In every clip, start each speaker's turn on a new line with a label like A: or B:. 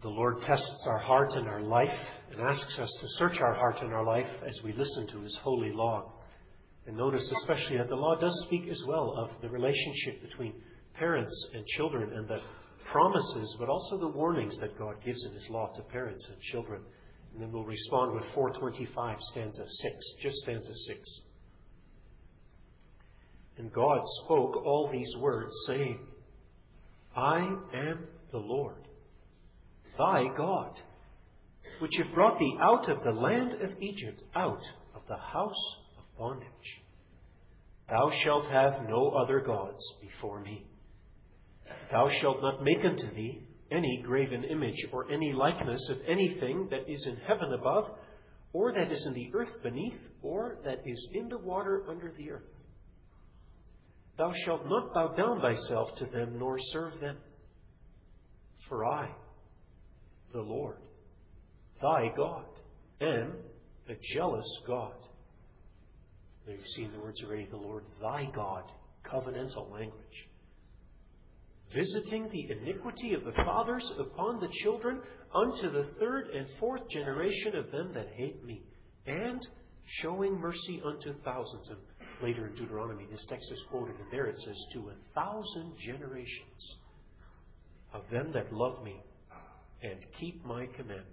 A: The Lord tests our heart and our life and asks us to search our heart and our life as we listen to His holy law. And notice especially that the law does speak as well of the relationship between parents and children and the promises, but also the warnings that God gives in His law to parents and children. And then we'll respond with 425, stanza 6, just stanza 6. And God spoke all these words, saying, I am the Lord, thy God, which have brought thee out of the land of Egypt, out of the house of bondage. Thou shalt have no other gods before me. Thou shalt not make unto thee any graven image or any likeness of anything that is in heaven above, or that is in the earth beneath, or that is in the water under the earth. Thou shalt not bow down thyself to them, nor serve them. For I, the Lord, thy God, am a jealous God. There you've seen the words already, the Lord thy God, covenantal language. Visiting the iniquity of the fathers upon the children unto the third and fourth generation of them that hate me, and showing mercy unto thousands. And later in Deuteronomy, this text is quoted, and there it says, to 1,000 generations of them that love me and keep my commandments.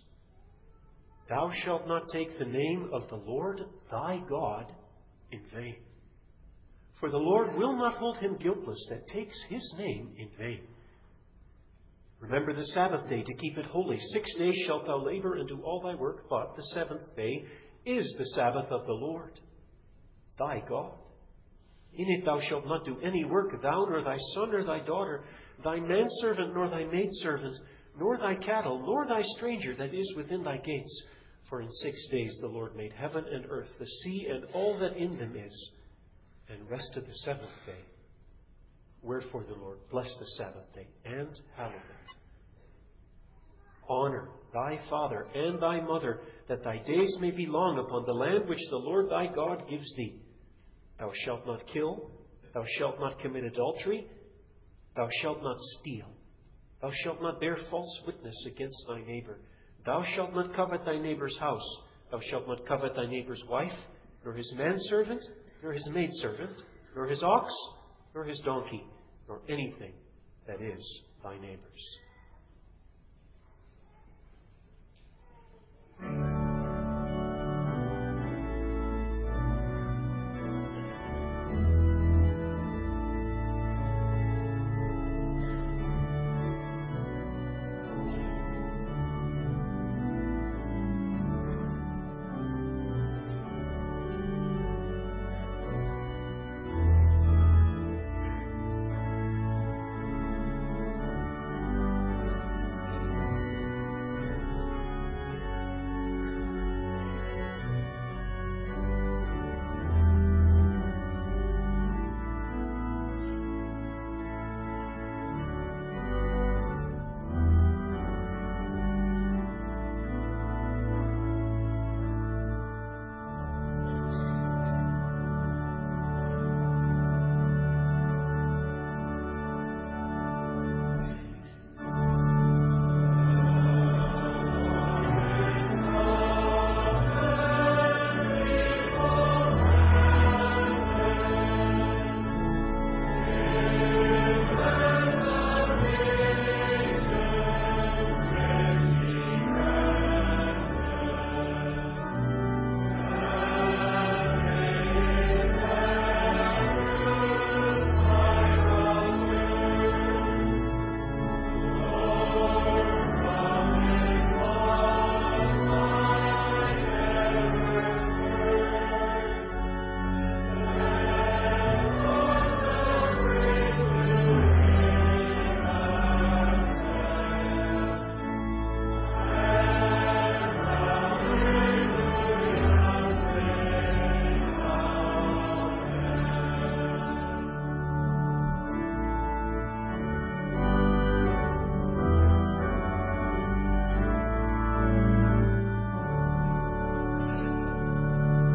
A: Thou shalt not take the name of the Lord thy God in vain. For the Lord will not hold him guiltless that takes his name in vain. Remember the Sabbath day to keep it holy. 6 days shalt thou labor and do all thy work, but the seventh day is the Sabbath of the Lord thy God. In it thou shalt not do any work, thou nor thy son nor thy daughter, thy manservant nor thy maidservant, nor thy cattle, nor thy stranger that is within thy gates. For in 6 days the Lord made heaven and earth, the sea and all that in them is, and rested the seventh day. Wherefore the Lord blessed the Sabbath day and hallowed it. Honor thy father and thy mother, that thy days may be long upon the land which the Lord thy God gives thee. Thou shalt not kill, thou shalt not commit adultery, thou shalt not steal, thou shalt not bear false witness against thy neighbor, thou shalt not covet thy neighbor's house, thou shalt not covet thy neighbor's wife, nor his manservant, nor his maidservant, nor his ox, nor his donkey, nor anything that is thy neighbor's.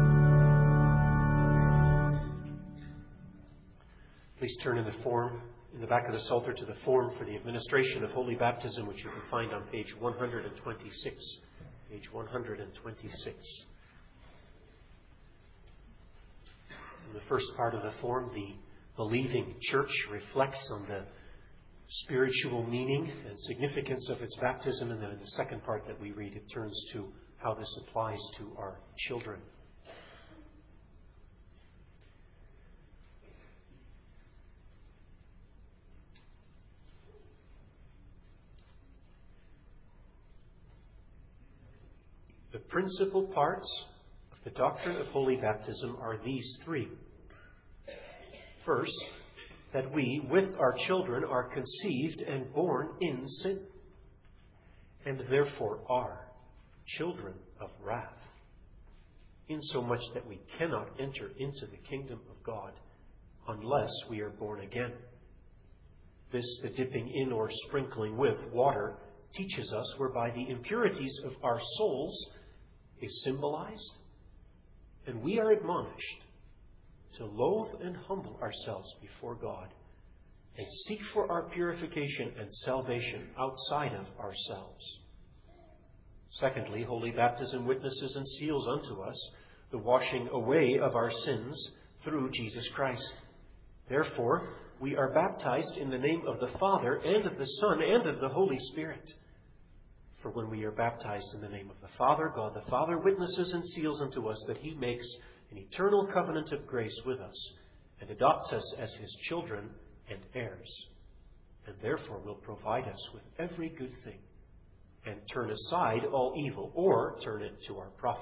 A: Please turn in the form in the back of the Psalter to the form for the administration of Holy Baptism, which you can find on page 126. Page 126. In the first part of the form, the believing church reflects on the spiritual meaning and significance of its baptism, and then in the second part that we read, it turns to how this applies to our children. The principal parts of the doctrine of holy baptism are these three. First, that we, with our children, are conceived and born in sin, and therefore are children of wrath, insomuch that we cannot enter into the kingdom of God unless we are born again. This, the dipping in or sprinkling with water, teaches us, whereby the impurities of our souls is symbolized, and we are admonished to loathe and humble ourselves before God and seek for our purification and salvation outside of ourselves. Secondly, holy baptism witnesses and seals unto us the washing away of our sins through Jesus Christ. Therefore, we are baptized in the name of the Father and of the Son and of the Holy Spirit. For when we are baptized in the name of the Father, God the Father witnesses and seals unto us that He makes an eternal covenant of grace with us and adopts us as His children and heirs, and therefore will provide us with every good thing and turn aside all evil, or turn it to our profit.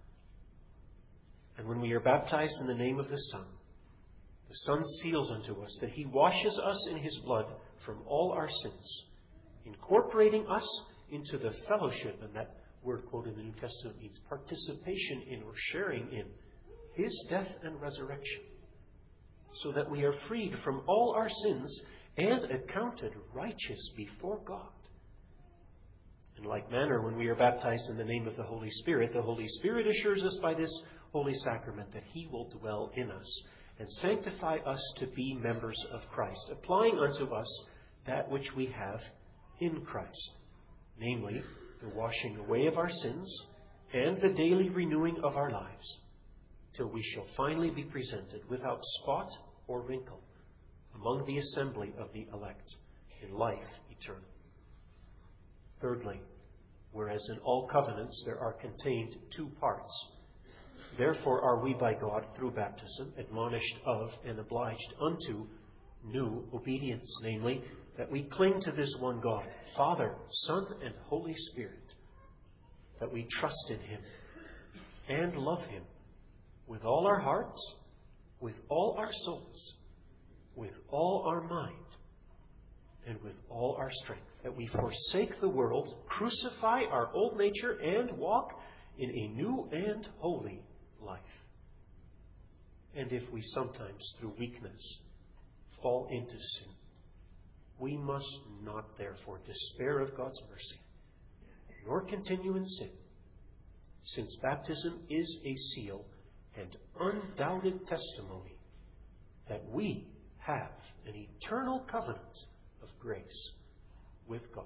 A: And when we are baptized in the name of the Son seals unto us that He washes us in His blood from all our sins, incorporating us into the fellowship, and that word quoted in the New Testament means participation in or sharing in His death and resurrection, so that we are freed from all our sins and accounted righteous before God. In like manner, when we are baptized in the name of the Holy Spirit assures us by this holy sacrament that He will dwell in us and sanctify us to be members of Christ, applying unto us that which we have in Christ, namely, the washing away of our sins and the daily renewing of our lives, till we shall finally be presented without spot or wrinkle among the assembly of the elect in life eternal. Thirdly, whereas in all covenants there are contained two parts, therefore are we by God through baptism admonished of and obliged unto new obedience, namely, that we cling to this one God, Father, Son, and Holy Spirit, that we trust in Him and love Him with all our hearts, with all our souls, with all our mind, and with all our strength, that we forsake the world, crucify our old nature, and walk in a new and holy life. And if we sometimes, through weakness, fall into sin, we must not therefore despair of God's mercy, nor continue in sin, since baptism is a seal and undoubted testimony that we have an eternal covenant of grace with God.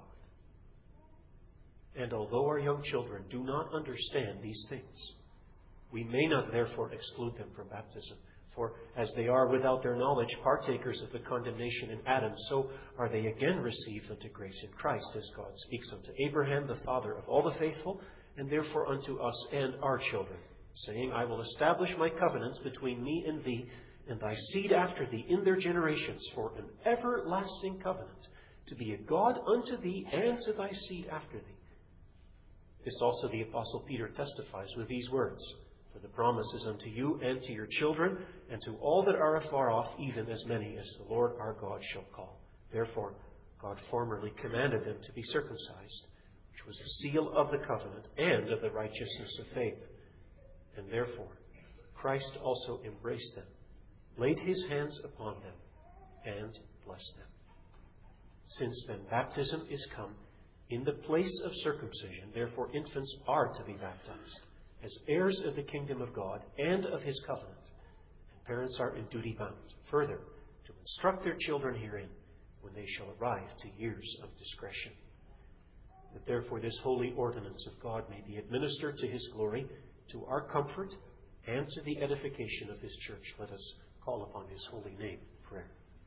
A: And although our young children do not understand these things, we may not therefore exclude them from baptism. For as they are without their knowledge partakers of the condemnation in Adam, so are they again received unto grace in Christ, as God speaks unto Abraham, the father of all the faithful, and therefore unto us and our children, saying, I will establish my covenants between me and thee, and thy seed after thee in their generations, for an everlasting covenant, to be a God unto thee and to thy seed after thee. This also the Apostle Peter testifies with these words, for the promise is unto you and to your children, and to all that are afar off, even as many as the Lord our God shall call. Therefore, God formerly commanded them to be circumcised, which was a seal of the covenant and of the righteousness of faith. And therefore, Christ also embraced them, laid His hands upon them, and blessed them. Since then baptism is come in the place of circumcision, therefore infants are to be baptized, as heirs of the kingdom of God and of His covenant. And parents are in duty bound, further, to instruct their children herein, when they shall arrive to years of discretion. That therefore this holy ordinance of God may be administered to His glory, to our comfort, and to the edification of His church. Let us call upon His holy name in prayer.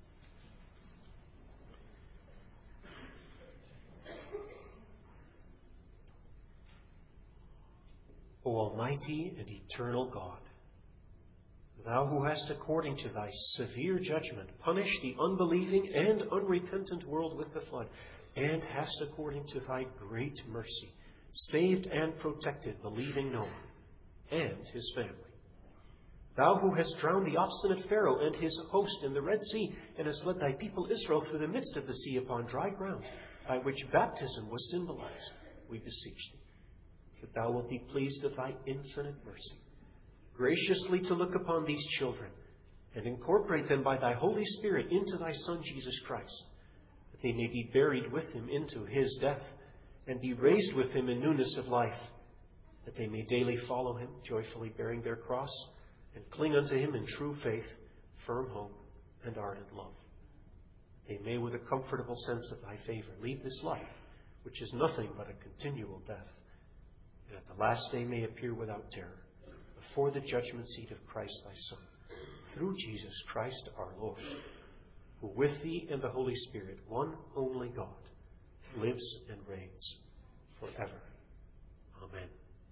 A: O Almighty and eternal God, Thou who hast, according to Thy severe judgment, punished the unbelieving and unrepentant world with the flood, and hast, according to Thy great mercy, saved and protected believing Noah and his family. Thou who hast drowned the obstinate Pharaoh and his host in the Red Sea, and hast led Thy people Israel through the midst of the sea upon dry ground, by which baptism was symbolized, we beseech Thee, that Thou wilt be pleased of Thy infinite mercy, graciously to look upon these children, and incorporate them by Thy Holy Spirit into Thy Son Jesus Christ, that they may be buried with Him into His death, and be raised with Him in newness of life, that they may daily follow Him, joyfully bearing their cross, and cling unto Him in true faith, firm hope, and ardent love. They may, with a comfortable sense of Thy favor, lead this life, which is nothing but a continual death, and at the last day may appear without terror before the judgment seat of Christ Thy Son, through Jesus Christ our Lord, who with Thee and the Holy Spirit, one only God, lives and reigns forever. Amen.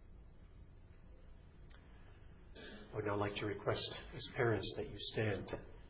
A: I would now like to request, as parents, that you stand.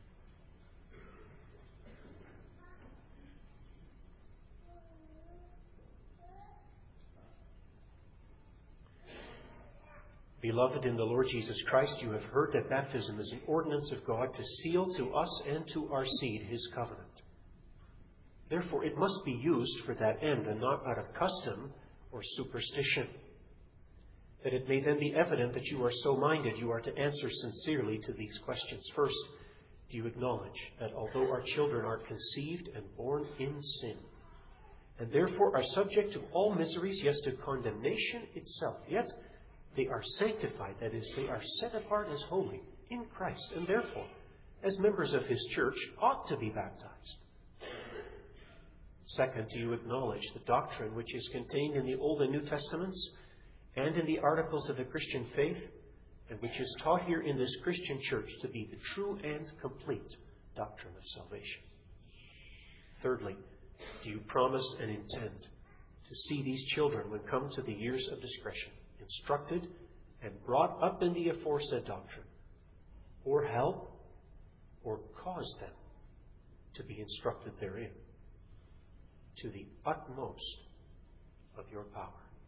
A: Beloved in the Lord Jesus Christ, you have heard that baptism is an ordinance of God to seal to us and to our seed His covenant. Therefore, it must be used for that end and not out of custom or superstition. That it may then be evident that you are so minded, you are to answer sincerely to these questions. First, do you acknowledge that although our children are conceived and born in sin, and therefore are subject to all miseries, yes, to condemnation itself, yet they are sanctified, that is, they are set apart as holy in Christ, and therefore, as members of His church, ought to be baptized? Second, do you acknowledge the doctrine which is contained in the Old and New Testaments and in the articles of the Christian faith, and which is taught here in this Christian church to be the true and complete doctrine of salvation? Thirdly, do you promise and intend to see these children, when come to the years of discretion, instructed and brought up in the aforesaid doctrine, or help or cause them to be instructed therein, to the utmost of your power?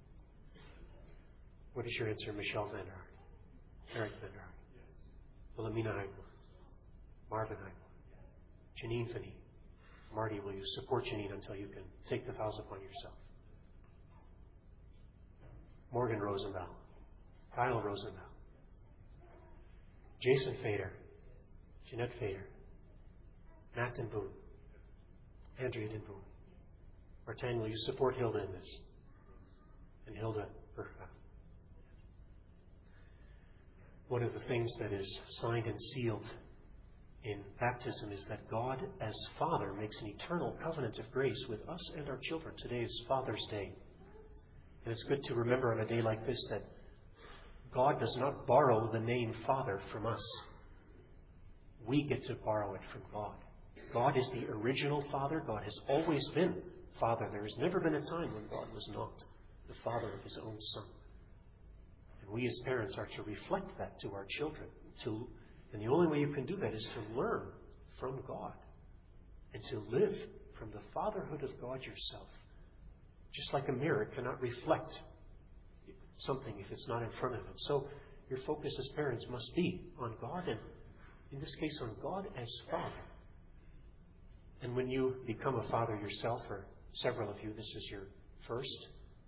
A: What is your answer, Michelle Van Aert, Eric Van Aert, Wilhelmina Heidmar, Marvin Heidmar, Janine Finney? Marty, will you support Janine until you can take the vows upon yourself? Morgan Rosenbaum, Kyle Rosenbaum, Jason Fader, Jeanette Fader, Matt Den Boom, Andrea Den Boom. Martine, will you support Hilda in this? And Hilda Berghoff. One of the things that is signed and sealed in baptism is that God, as Father, makes an eternal covenant of grace with us and our children. Today is Father's Day. And it's good to remember on a day like this that God does not borrow the name Father from us. We get to borrow it from God. God is the original Father. God has always been Father. There has never been a time when God was not the Father of His own Son. And we as parents are to reflect that to our children. And the only way you can do that is to learn from God and to live from the fatherhood of God yourself. Just like a mirror cannot reflect something if it's not in front of it. So your focus as parents must be on God, and in this case on God as Father. And when you become a father yourself, or several of you, this is your first,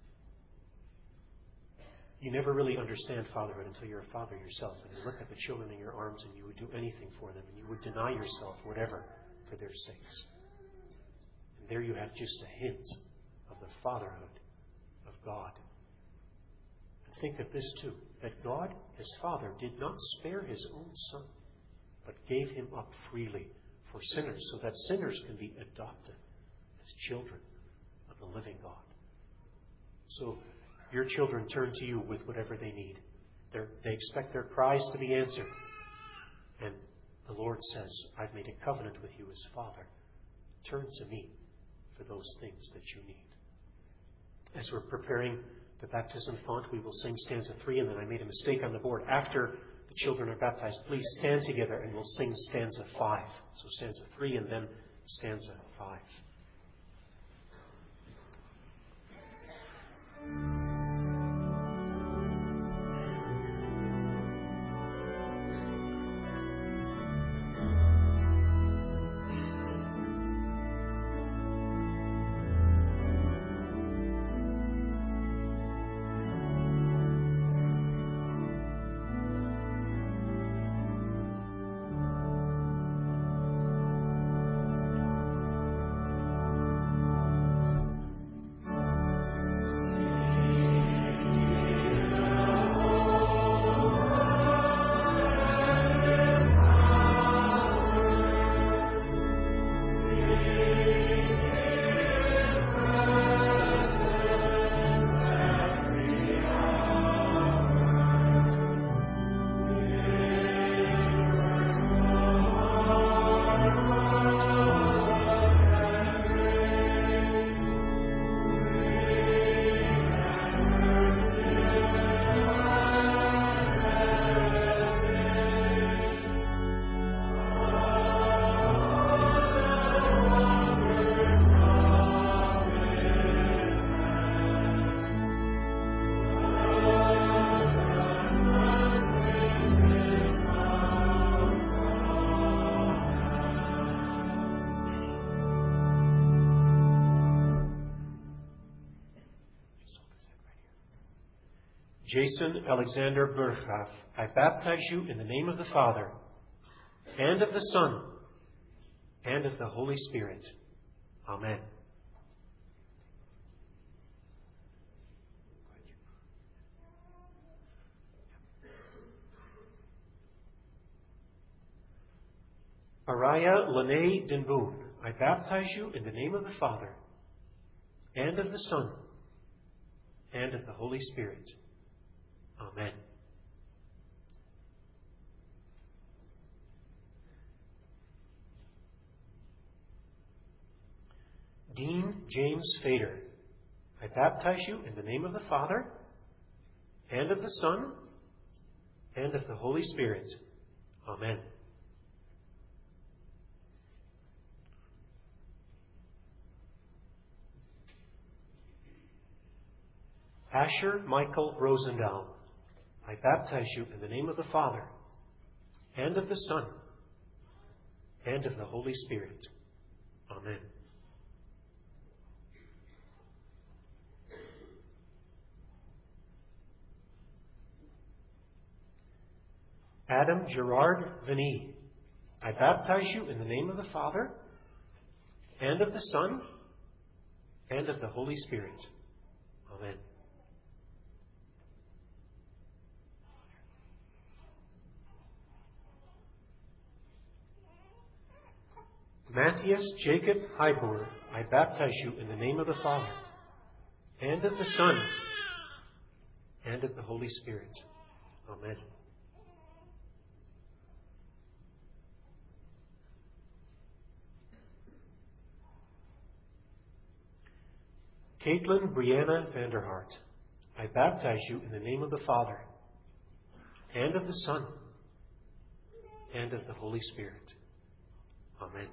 A: you never really understand fatherhood until you're a father yourself, and you look at the children in your arms and you would do anything for them, and you would deny yourself whatever for their sakes. And there you have just a hint of the fatherhood of God. And think of this too, that God as Father did not spare His own Son, but gave Him up freely for sinners, so that sinners can be adopted as children of the living God. So your children turn to you with whatever they need. They expect their cries to be answered. And the Lord says, I've made a covenant with you as Father. Turn to me for those things that you need. As we're preparing the baptism font, we will sing stanza 3, and then I made a mistake on the board. After the children are baptized, please stand together and we'll sing stanza 5. So stanza 3 and then stanza 5. Jason Alexander Burggraaf, I baptize you in the name of the Father, and of the Son, and of the Holy Spirit. Amen. Araya Lene Denboon, I baptize you in the name of the Father, and of the Son, and of the Holy Spirit. Amen. Dean James Fader, I baptize you in the name of the Father, and of the Son, and of the Holy Spirit. Amen. Asher Michael Rosendahl, I baptize you in the name of the Father, and of the Son, and of the Holy Spirit. Amen. Adam Gerard Vinny, I baptize you in the name of the Father, and of the Son, and of the Holy Spirit. Amen. Matthias Jacob Heiboer, I baptize you in the name of the Father, and of the Son, and of the Holy Spirit. Amen. Caitlin Brianna Vanderhart, I baptize you in the name of the Father, and of the Son, and of the Holy Spirit. Amen.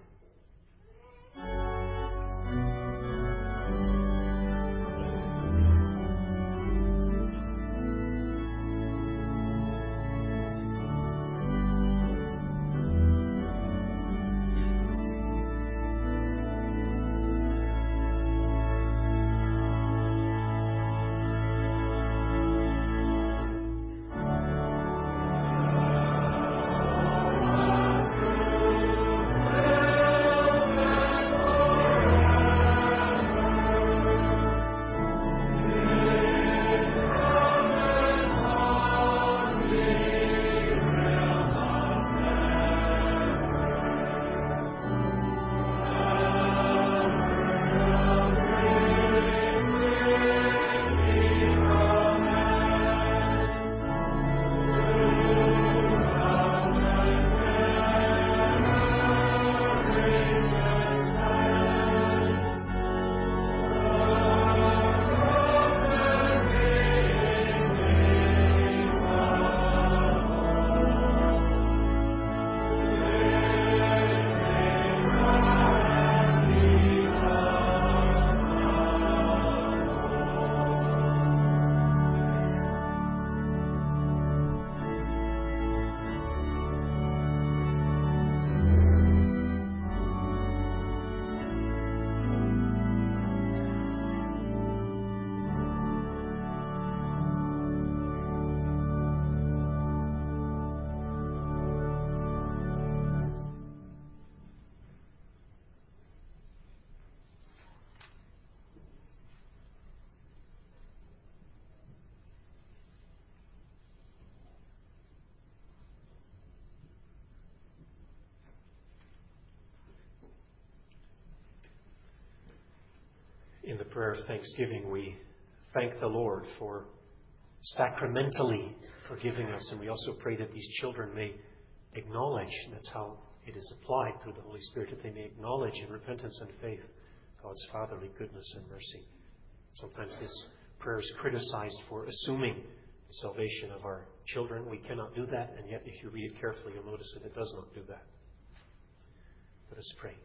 A: In the prayer of thanksgiving, we thank the Lord for sacramentally forgiving us, and we also pray that these children may acknowledge, and that's how it is applied through the Holy Spirit, that they may acknowledge in repentance and faith God's fatherly goodness and mercy. Sometimes this prayer is criticized for assuming the salvation of our children. We cannot do that, and yet if you read it carefully, you'll notice that it does not do that. Let us pray.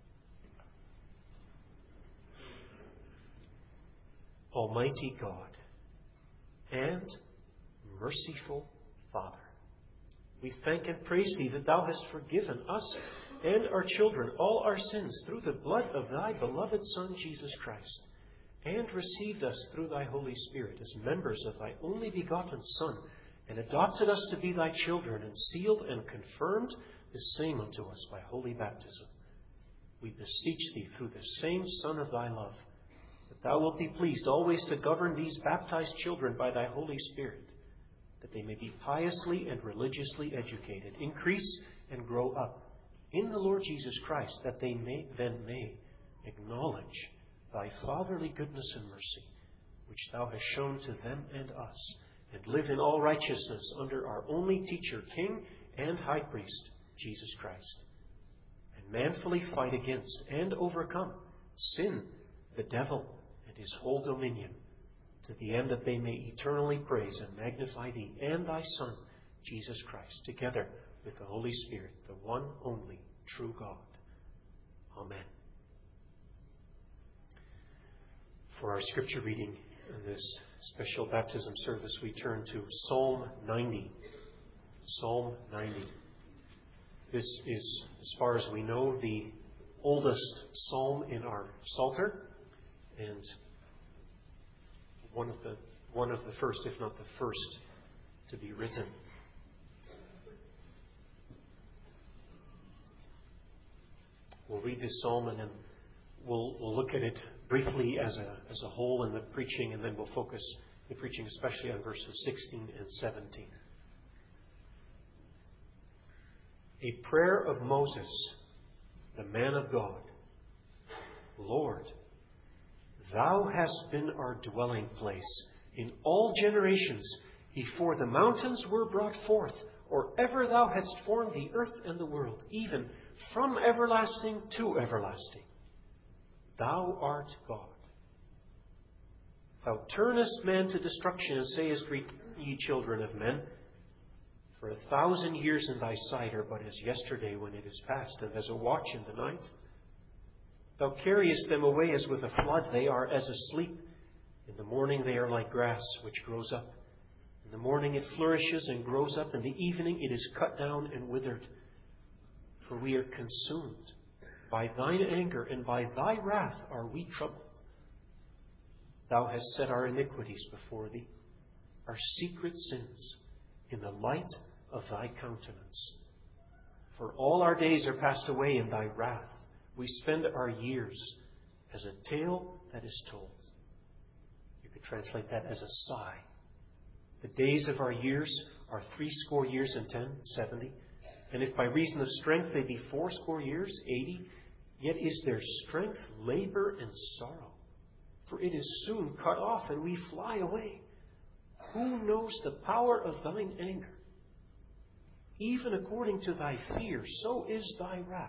A: Almighty God and merciful Father, we thank and praise Thee that Thou hast forgiven us and our children all our sins through the blood of Thy beloved Son, Jesus Christ, and received us through Thy Holy Spirit as members of Thy only begotten Son, and adopted us to be Thy children, and sealed and confirmed the same unto us by holy baptism. We beseech Thee through the same Son of Thy love, that Thou wilt be pleased always to govern these baptized children by Thy Holy Spirit, that they may be piously and religiously educated, increase and grow up in the Lord Jesus Christ, that they may acknowledge Thy fatherly goodness and mercy, which Thou hast shown to them and us, and live in all righteousness under our only teacher, King, and High Priest, Jesus Christ, and manfully fight against and overcome sin, the devil, and his whole dominion, to the end that they may eternally praise and magnify Thee and Thy Son, Jesus Christ, together with the Holy Spirit, the one only true God. Amen. For our scripture reading in this special baptism service, we turn to Psalm 90. Psalm 90. This is, as far as we know, the oldest psalm in our Psalter, and one of the first, if not the first, to be written. We'll read this psalm and then we'll look at it briefly as a whole in the preaching, and then we'll focus the preaching especially on verses 16 and 17. A prayer of Moses, the man of God. Lord, Thou hast been our dwelling place in all generations, before the mountains were brought forth, or ever Thou hadst formed the earth and the world, even from everlasting to everlasting. Thou art God. Thou turnest man to destruction, and sayest, Return, ye children of men. For 1,000 years in Thy sight are but as yesterday when it is past, and as a watch in the night. Thou carriest them away as with a flood, they are as asleep. In the morning they are like grass, which grows up. In the morning it flourishes and grows up. In the evening it is cut down and withered. For we are consumed. By Thine anger and by Thy wrath are we troubled. Thou hast set our iniquities before Thee, our secret sins, in the light of Thy countenance. For all our days are passed away in Thy wrath. We spend our years as a tale that is told. You could translate that as a sigh. The days of our years are 80 years and 10, 70. And if by reason of strength they be 80 years, 80, yet is their strength labor and sorrow. For it is soon cut off, and we fly away. Who knows the power of Thine anger? Even according to Thy fear, so is Thy wrath.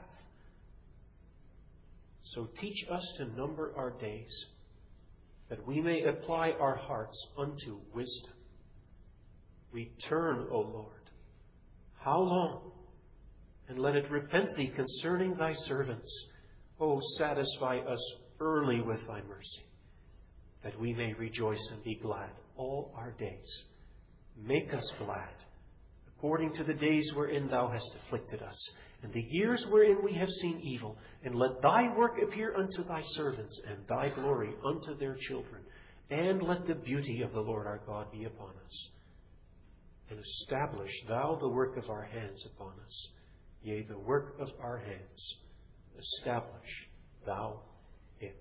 A: So teach us to number our days, that we may apply our hearts unto wisdom. Return, O Lord. How long? And let it repent Thee concerning Thy servants. O satisfy us early with Thy mercy, that we may rejoice and be glad all our days. Make us glad, according to the days wherein Thou hast afflicted us, and the years wherein we have seen evil. And let Thy work appear unto Thy servants, and Thy glory unto their children. And let the beauty of the Lord our God be upon us. And establish Thou the work of our hands upon us. Yea, the work of our hands. Establish Thou it.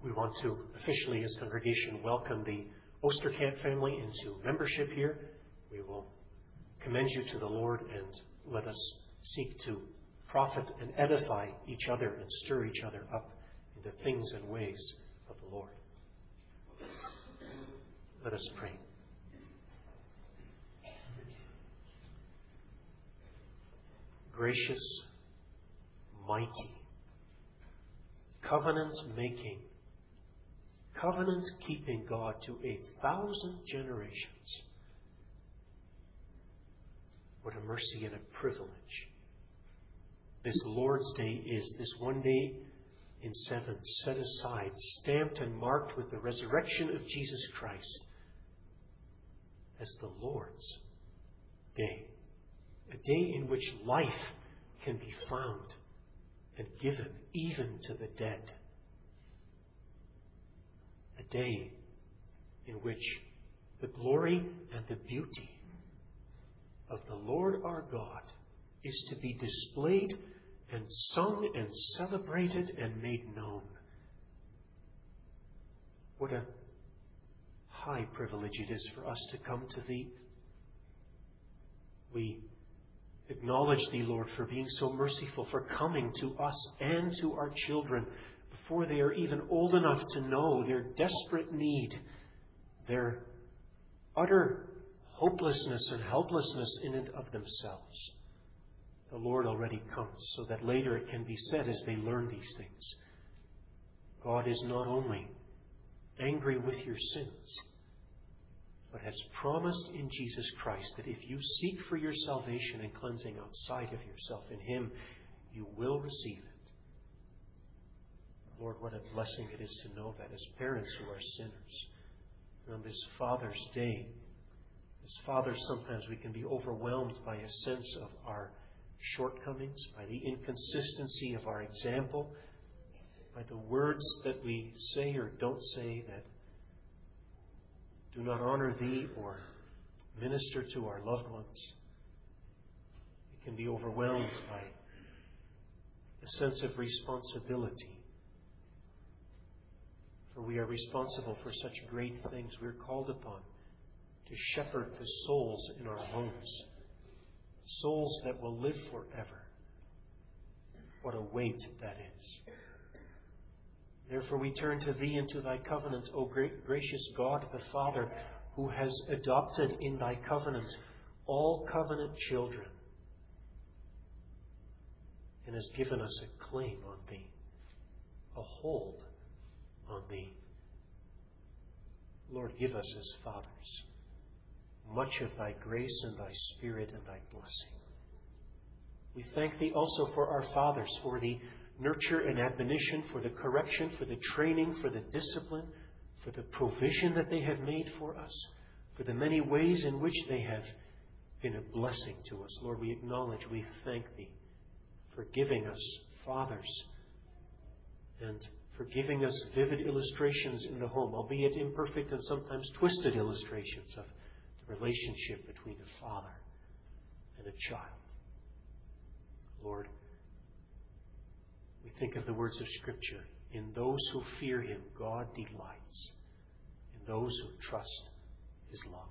A: We want to officially, as congregation, welcome the Osterkamp family into membership here. We will commend you to the Lord, and let us seek to profit and edify each other and stir each other up in the things and ways of the Lord. Let us pray. Gracious, mighty, covenant-making, covenant-keeping God to 1,000 generations. What a mercy and a privilege this Lord's Day is, this one day in 7 set aside, stamped and marked with the resurrection of Jesus Christ as the Lord's Day. A day in which life can be found and given even to the dead. A day in which the glory and the beauty of the Lord our God is to be displayed and sung and celebrated and made known. What a high privilege it is for us to come to Thee. We acknowledge Thee, Lord, for being so merciful, for coming to us and to our children before they are even old enough to know their desperate need, their utter hopelessness and helplessness in and of themselves. The Lord already comes, so that later it can be said as they learn these things, God is not only angry with your sins, but has promised in Jesus Christ that if you seek for your salvation and cleansing outside of yourself in Him, you will receive it. Lord, what a blessing it is to know that as parents who are sinners. And on this Father's Day, as fathers, sometimes we can be overwhelmed by a sense of our shortcomings, by the inconsistency of our example, by the words that we say or don't say that do not honor Thee or minister to our loved ones. We can be overwhelmed by a sense of responsibility. For we are responsible for such great things. We're called upon to shepherd the souls in our homes, souls that will live forever. What a weight that is. Therefore we turn to Thee and to Thy covenant, O great, gracious God the Father, who has adopted in Thy covenant all covenant children and has given us a claim on Thee, a hold on Thee. Lord, give us as fathers much of Thy grace and Thy Spirit and Thy blessing. We thank Thee also for our fathers, for the nurture and admonition, for the correction, for the training, for the discipline, for the provision that they have made for us, for the many ways in which they have been a blessing to us. Lord, we acknowledge, we thank Thee for giving us fathers and for giving us vivid illustrations in the home, albeit imperfect and sometimes twisted illustrations of the relationship between a father and a child. Lord, we think of the words of Scripture. In those who fear Him, God delights. In those who trust His love.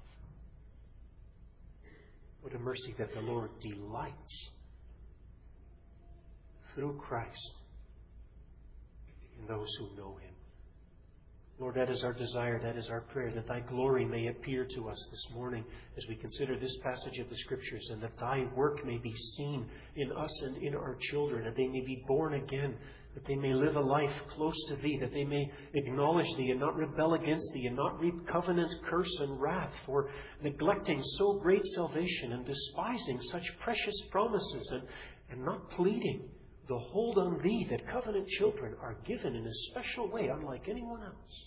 A: What a mercy that the Lord delights through Christ in those who know Him. Lord, that is our desire, that is our prayer, that Thy glory may appear to us this morning as we consider this passage of the Scriptures, and that Thy work may be seen in us and in our children, that they may be born again, that they may live a life close to Thee, that they may acknowledge Thee and not rebel against Thee, and not reap covenant curse and wrath for neglecting so great salvation and despising such precious promises, and not pleading the hold on Thee that covenant children are given in a special way, unlike anyone else.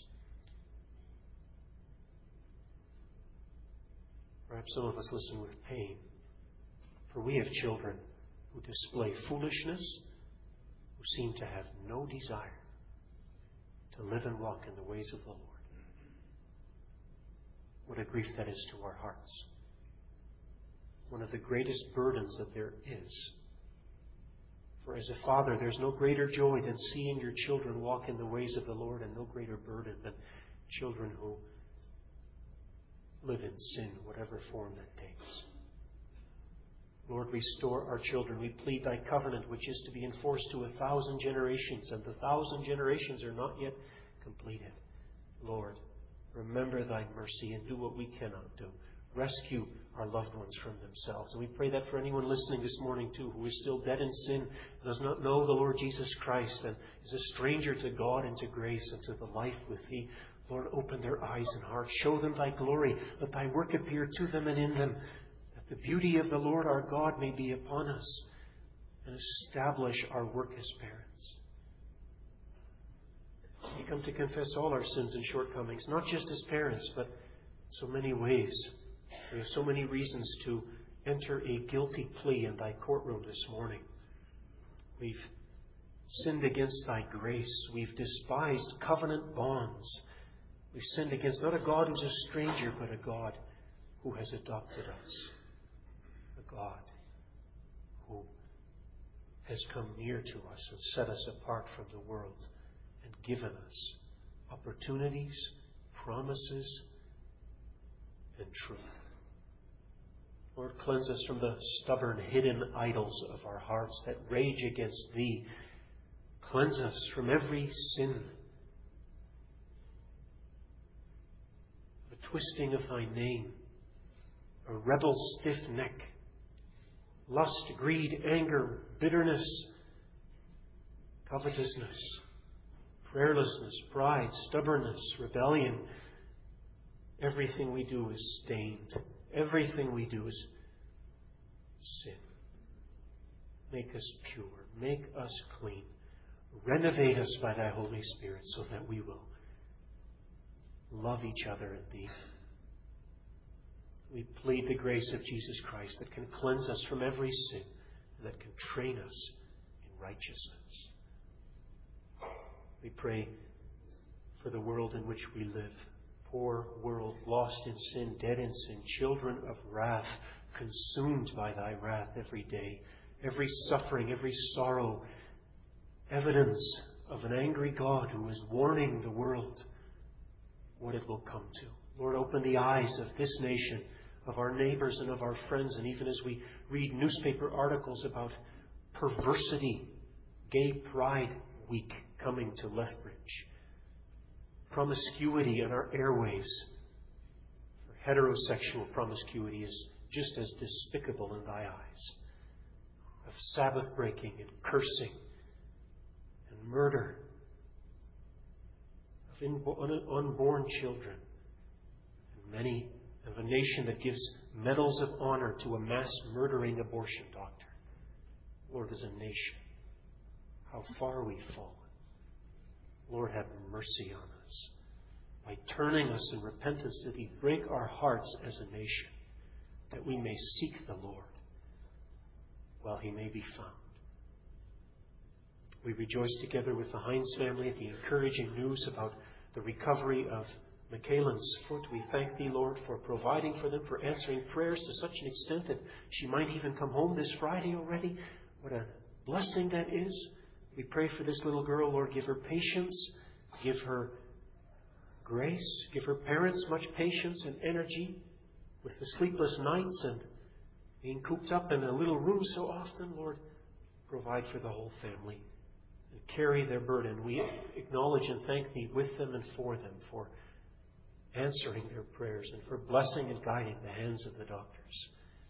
A: Perhaps some of us listen with pain, for we have children who display foolishness, who seem to have no desire to live and walk in the ways of the Lord. What a grief that is to our hearts. One of the greatest burdens that there is For as a father, there's no greater joy than seeing your children walk in the ways of the Lord, and no greater burden than children who live in sin, whatever form that takes. Lord, restore our children. We plead thy covenant, which is to be enforced to 1,000 generations, and the 1,000 generations are not yet completed. Lord, remember thy mercy and do what we cannot do. Rescue our loved ones from themselves. And we pray that for anyone listening this morning too, who is still dead in sin, does not know the Lord Jesus Christ, and is a stranger to God and to grace and to the life with thee. Lord, open their eyes and hearts. Show them thy glory. Let thy work appear to them and in them, that the beauty of the Lord our God may be upon us and establish our work as parents. We come to confess all our sins and shortcomings, not just as parents, but so many ways. We have so many reasons to enter a guilty plea in thy courtroom this morning. We've sinned against thy grace. We've despised covenant bonds. We've sinned against not a God who's a stranger, but a God who has adopted us. A God who has come near to us and set us apart from the world and given us opportunities, promises, and truth. Lord, cleanse us from the stubborn, hidden idols of our hearts that rage against thee. Cleanse us from every sin, a twisting of thy name, a rebel stiff neck, lust, greed, anger, bitterness, covetousness, prayerlessness, pride, stubbornness, rebellion. Everything we do is stained. Everything we do is sin. Make us pure. Make us clean. Renovate us by thy Holy Spirit so that we will love each other in thee. We plead the grace of Jesus Christ that can cleanse us from every sin and that can train us in righteousness. We pray for the world in which we live. Poor world, lost in sin, dead in sin, children of wrath, consumed by thy wrath every day. Every suffering, every sorrow, evidence of an angry God who is warning the world what it will come to. Lord, open the eyes of this nation, of our neighbors and of our friends, and even as we read newspaper articles about perversity, Gay Pride Week coming to Lethbridge, promiscuity in our airwaves. Heterosexual promiscuity is just as despicable in thy eyes. Of Sabbath breaking and cursing and murder. Of unborn children. And many of a nation that gives medals of honor to a mass murdering abortion doctor. Lord, as a nation, how far we've fallen. Lord, have mercy on us. By turning us in repentance to thee, break our hearts as a nation, that we may seek the Lord while he may be found. We rejoice together with the Hines family at the encouraging news about the recovery of Michaelan's foot. We thank thee, Lord, for providing for them, for answering prayers to such an extent that she might even come home this Friday already. What a blessing that is. We pray for this little girl, Lord, give her patience, give her grace, give her parents much patience and energy with the sleepless nights and being cooped up in a little room so often. Lord, provide for the whole family and carry their burden. We acknowledge and thank thee with them and for them for answering their prayers and for blessing and guiding the hands of the doctors.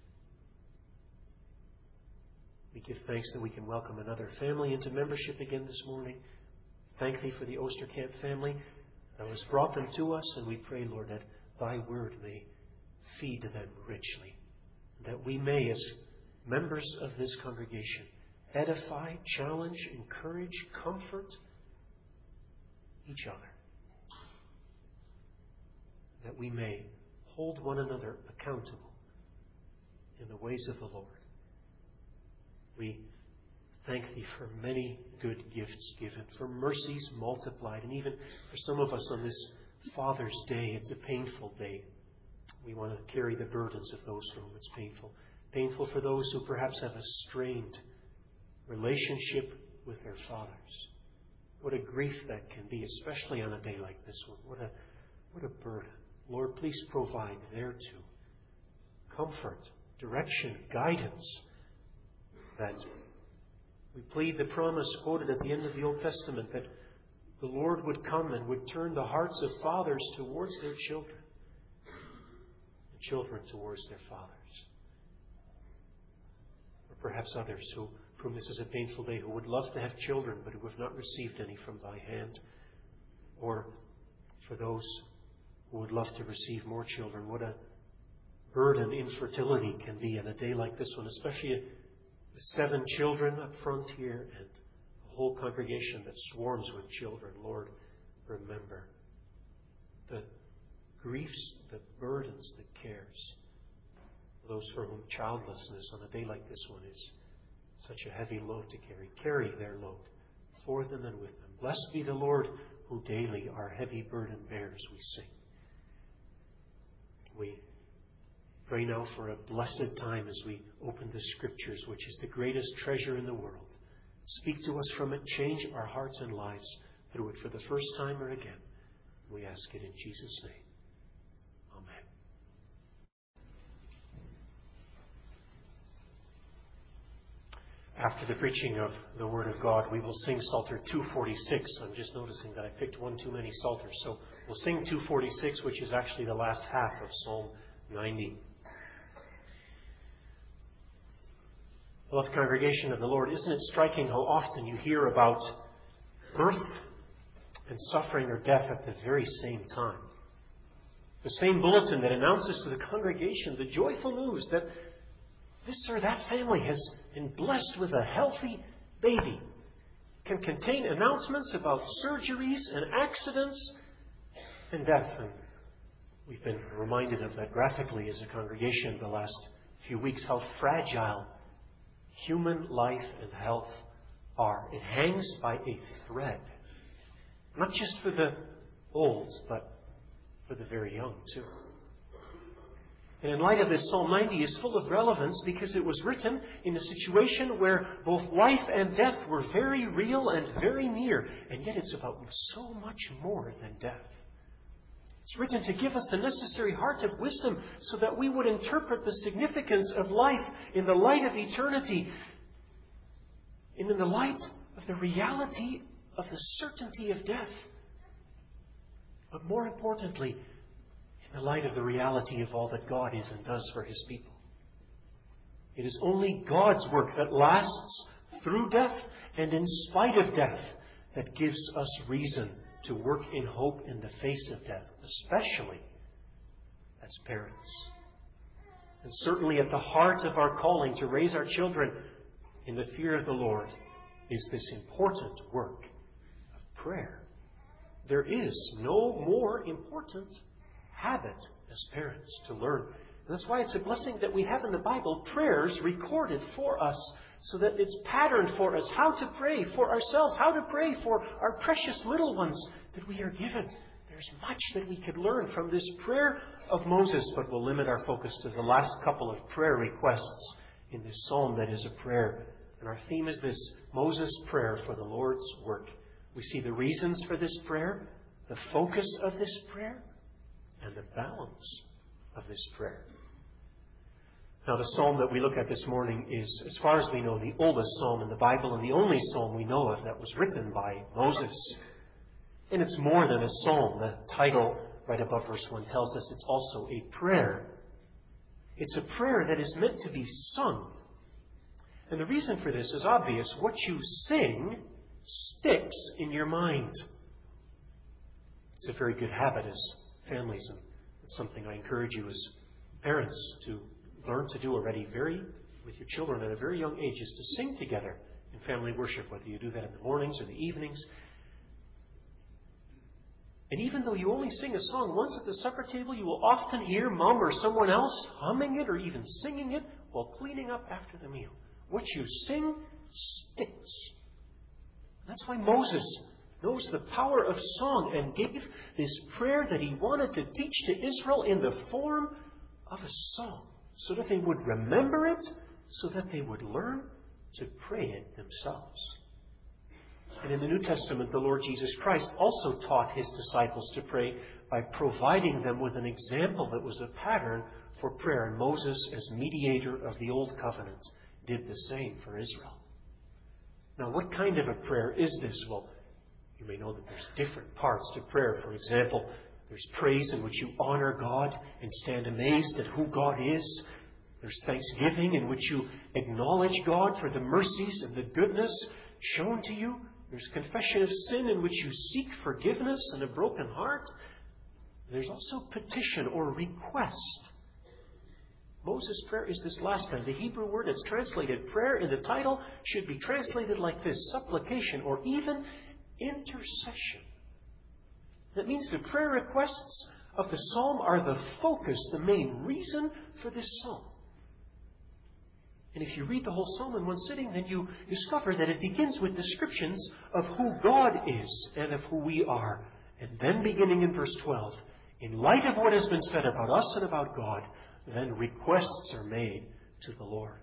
A: We give thanks that we can welcome another family into membership again this morning. Thank thee for the Osterkamp family that has brought them to us, and we pray, Lord, that thy word may feed them richly, that we may, as members of this congregation, edify, challenge, encourage, comfort each other, that we may hold one another accountable in the ways of the Lord. We thank thee for many good gifts given, for mercies multiplied, and even for some of us on this Father's Day, it's a painful day. We want to carry the burdens of those for whom it's painful. Painful for those who perhaps have a strained relationship with their fathers. What a grief that can be, especially on a day like this one. What a burden. Lord, please provide thereto comfort, direction, guidance. That we plead the promise quoted at the end of the Old Testament that the Lord would come and would turn the hearts of fathers towards their children, and children towards their fathers. Or perhaps others whom this is a painful day, who would love to have children but who have not received any from thy hand. Or for those who would love to receive more children. What a burden infertility can be on a day like this one, especially with 7 children up front here and a whole congregation that swarms with children. Lord, remember the griefs, the burdens, the cares of those for whom childlessness on a day like this one is such a heavy load to carry. Carry their load for them and with them. Blessed be the Lord who daily our heavy burden bears, we sing. We pray now for a blessed time as we open the Scriptures, which is the greatest treasure in the world. Speak to us from it. Change our hearts and lives through it for the first time or again. We ask it in Jesus' name. Amen. After the preaching of the Word of God, we will sing Psalter 246. I'm just noticing that I picked one too many Psalters. So we'll sing 246, which is actually the last half of Psalm 90. Beloved congregation of the Lord, isn't it striking how often you hear about birth and suffering or death at the very same time? The same bulletin that announces to the congregation the joyful news that this or that family has been blessed with a healthy baby can contain announcements about surgeries and accidents and death. And we've been reminded of that graphically as a congregation the last few weeks, how fragile human life and health are. It hangs by a thread. Not just for the old, but for the very young too. And in light of this, Psalm 90 is full of relevance because it was written in a situation where both life and death were very real and very near. And yet it's about so much more than death. It's written to give us the necessary heart of wisdom so that we would interpret the significance of life in the light of eternity and in the light of the reality of the certainty of death. But more importantly, in the light of the reality of all that God is and does for His people. It is only God's work that lasts through death and in spite of death that gives us reason to work in hope in the face of death, especially as parents. And certainly at the heart of our calling to raise our children in the fear of the Lord is this important work of prayer. There is no more important habit as parents to learn. And that's why it's a blessing that we have in the Bible prayers recorded for us so that it's patterned for us how to pray for ourselves, how to pray for our precious little ones that we are given. There's much that we could learn from this prayer of Moses, but we'll limit our focus to the last couple of prayer requests in this psalm that is a prayer. And our theme is this: Moses' prayer for the Lord's work. We see the reasons for this prayer, the focus of this prayer, and the balance of this prayer. Now, the psalm that we look at this morning is, as far as we know, the oldest psalm in the Bible and the only psalm we know of that was written by Moses. And it's more than a psalm. The title right above verse 1 tells us it's also a prayer. It's a prayer that is meant to be sung. And the reason for this is obvious. What you sing sticks in your mind. It's a very good habit as families, and it's something I encourage you as parents to learn to do already with your children at a very young age, is to sing together in family worship, whether you do that in the mornings or the evenings. And even though you only sing a song once at the supper table, you will often hear mom or someone else humming it or even singing it while cleaning up after the meal. What you sing sticks. That's why Moses knows the power of song and gave this prayer that he wanted to teach to Israel in the form of a song, so that they would remember it, so that they would learn to pray it themselves. And in the New Testament, the Lord Jesus Christ also taught his disciples to pray by providing them with an example that was a pattern for prayer. And Moses, as mediator of the Old Covenant, did the same for Israel. Now, what kind of a prayer is this? Well, you may know that there's different parts to prayer. For example, there's praise in which you honor God and stand amazed at who God is. There's thanksgiving in which you acknowledge God for the mercies and the goodness shown to you. There's confession of sin in which you seek forgiveness and a broken heart. There's also petition or request. Moses' prayer is this last kind. The Hebrew word that's translated prayer in the title should be translated like this: supplication or even intercession. That means the prayer requests of the psalm are the focus, the main reason for this psalm. And if you read the whole psalm in one sitting, then you discover that it begins with descriptions of who God is and of who we are. And then beginning in verse 12, in light of what has been said about us and about God, then requests are made to the Lord.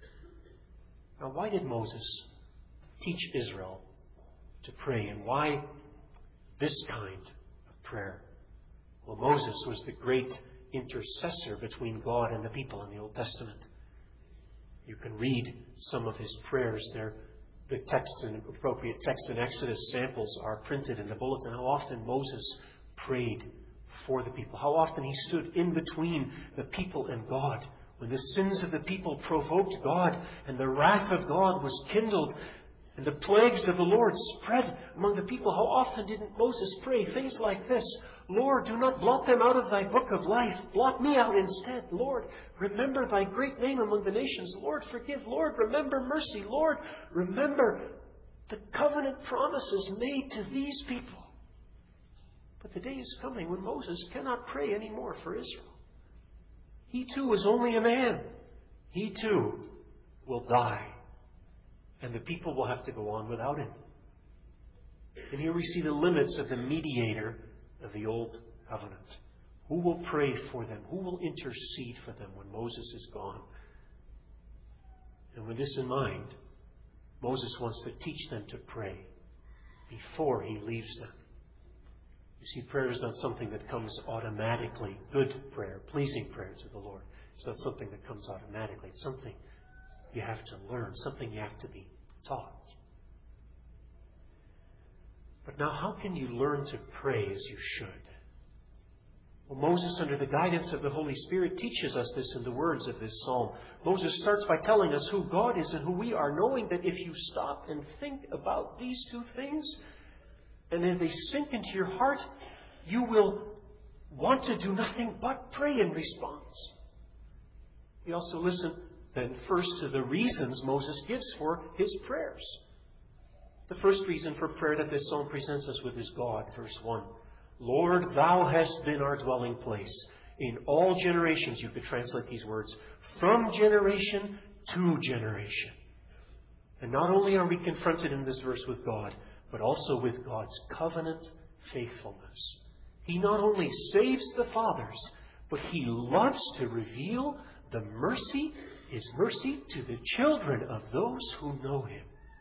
A: Now, why did Moses teach Israel to pray? And why this kind of prayer? Well, Moses was the great intercessor between God and the people in the Old Testament. You can read some of his prayers there. The text and appropriate text in Exodus samples are printed in the bulletin. How often Moses prayed for the people. How often he stood in between the people and God. When the sins of the people provoked God and the wrath of God was kindled and the plagues of the Lord spread among the people, how often didn't Moses pray things like this? Lord, do not blot them out of thy book of life. Blot me out instead. Lord, remember thy great name among the nations. Lord, forgive. Lord, remember mercy. Lord, remember the covenant promises made to these people. But the day is coming when Moses cannot pray anymore for Israel. He too is only a man. He too will die. And the people will have to go on without him. And here we see the limits of the mediator of the Old Covenant. Who will pray for them? Who will intercede for them when Moses is gone? And with this in mind, Moses wants to teach them to pray before he leaves them. You see, prayer is not something that comes automatically. Good prayer, pleasing prayer to the Lord. It's not something that comes automatically. It's something you have to learn, something you have to be taught. But now, how can you learn to pray as you should? Well, Moses, under the guidance of the Holy Spirit, teaches us this in the words of this psalm. Moses starts by telling us who God is and who we are, knowing that if you stop and think about these two things, and if they sink into your heart, you will want to do nothing but pray in response. We also listen then first to the reasons Moses gives for his prayers. The first reason for prayer that this psalm presents us with is God. Verse 1. Lord, thou hast been our dwelling place in all generations. You could translate these words, from generation to generation. And not only are we confronted in this verse with God, but also with God's covenant faithfulness. He not only saves the fathers, but He loves to reveal the mercy, His mercy to the children of those who know Him.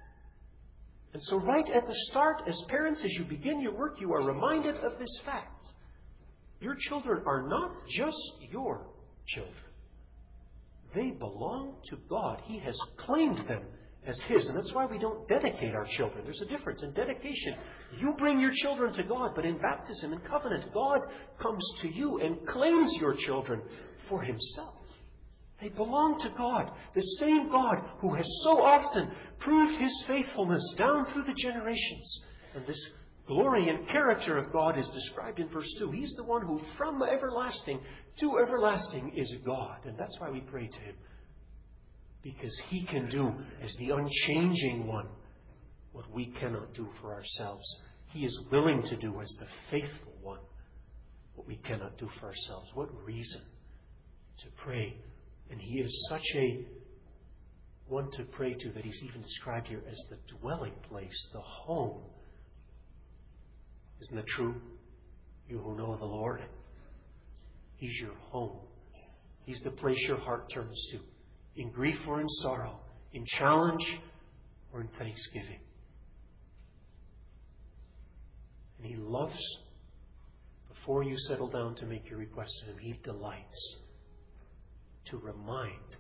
A: And so right at the start, as parents, as you begin your work, you are reminded of this fact. Your children are not just your children. They belong to God. He has claimed them as His. And that's why we don't dedicate our children. There's a difference. In dedication, you bring your children to God. But in baptism, in covenant, God comes to you and claims your children for Himself. They belong to God, the same God who has so often proved His faithfulness down through the generations. And this glory and character of God is described in verse 2. He's the one who from everlasting to everlasting is God. And that's why we pray to Him. Because He can do as the unchanging one what we cannot do for ourselves. He is willing to do as the faithful one what we cannot do for ourselves. What reason to pray? And He is such a one to pray to that He's even described here as the dwelling place, the home. Isn't that true? You who know the Lord, He's your home. He's the place your heart turns to. In grief or in sorrow, in challenge, or in thanksgiving. And He loves, before you settle down to make your request to Him, He delights to remind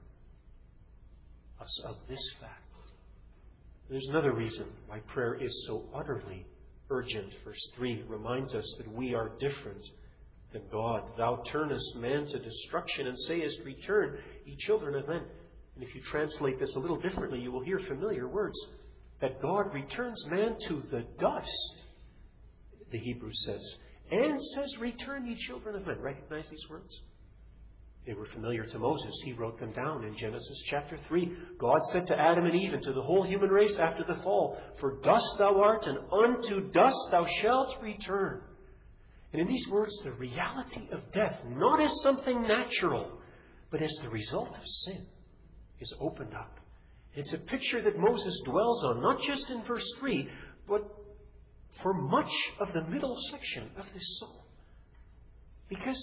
A: us of this fact. There's another reason why prayer is so utterly urgent. Verse 3 reminds us that we are different than God. Thou turnest man to destruction and sayest, Return, ye children of men. And if you translate this a little differently, you will hear familiar words. That God returns man to the dust, the Hebrew says. And says, Return, ye children of men. Recognize these words? They were familiar to Moses. He wrote them down in Genesis chapter 3. God said to Adam and Eve and to the whole human race after the fall, For dust thou art, and unto dust thou shalt return. And in these words, the reality of death, not as something natural, but as the result of sin, is opened up. It's a picture that Moses dwells on, not just in verse 3, but for much of the middle section of this psalm. Because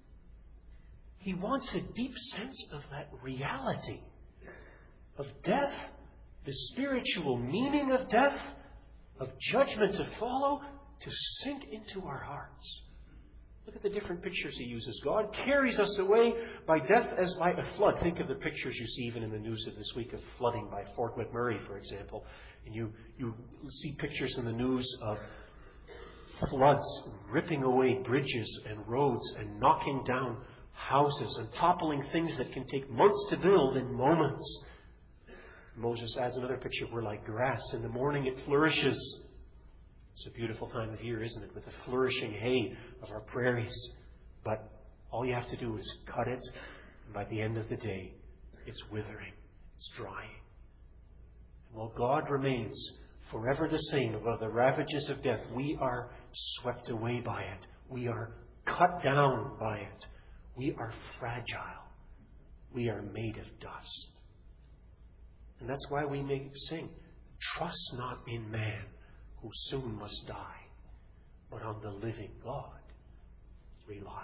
A: he wants a deep sense of that reality of death, the spiritual meaning of death, of judgment to follow, to sink into our hearts. Look at the different pictures he uses. God carries us away by death as by a flood. Think of the pictures you see even in the news of this week of flooding by Fort McMurray, for example. And you see pictures in the news of floods ripping away bridges and roads and knocking down houses and toppling things that can take months to build in moments. Moses adds another picture. We're like grass. In the morning it flourishes. It's a beautiful time of year, isn't it? With the flourishing hay of our prairies. But all you have to do is cut it, and by the end of the day, it's withering. It's drying. And while God remains forever the same above the ravages of death, we are swept away by it. We are cut down by it. We are fragile. We are made of dust. And that's why we may sing, Trust not in man, who soon must die, but on the living God rely.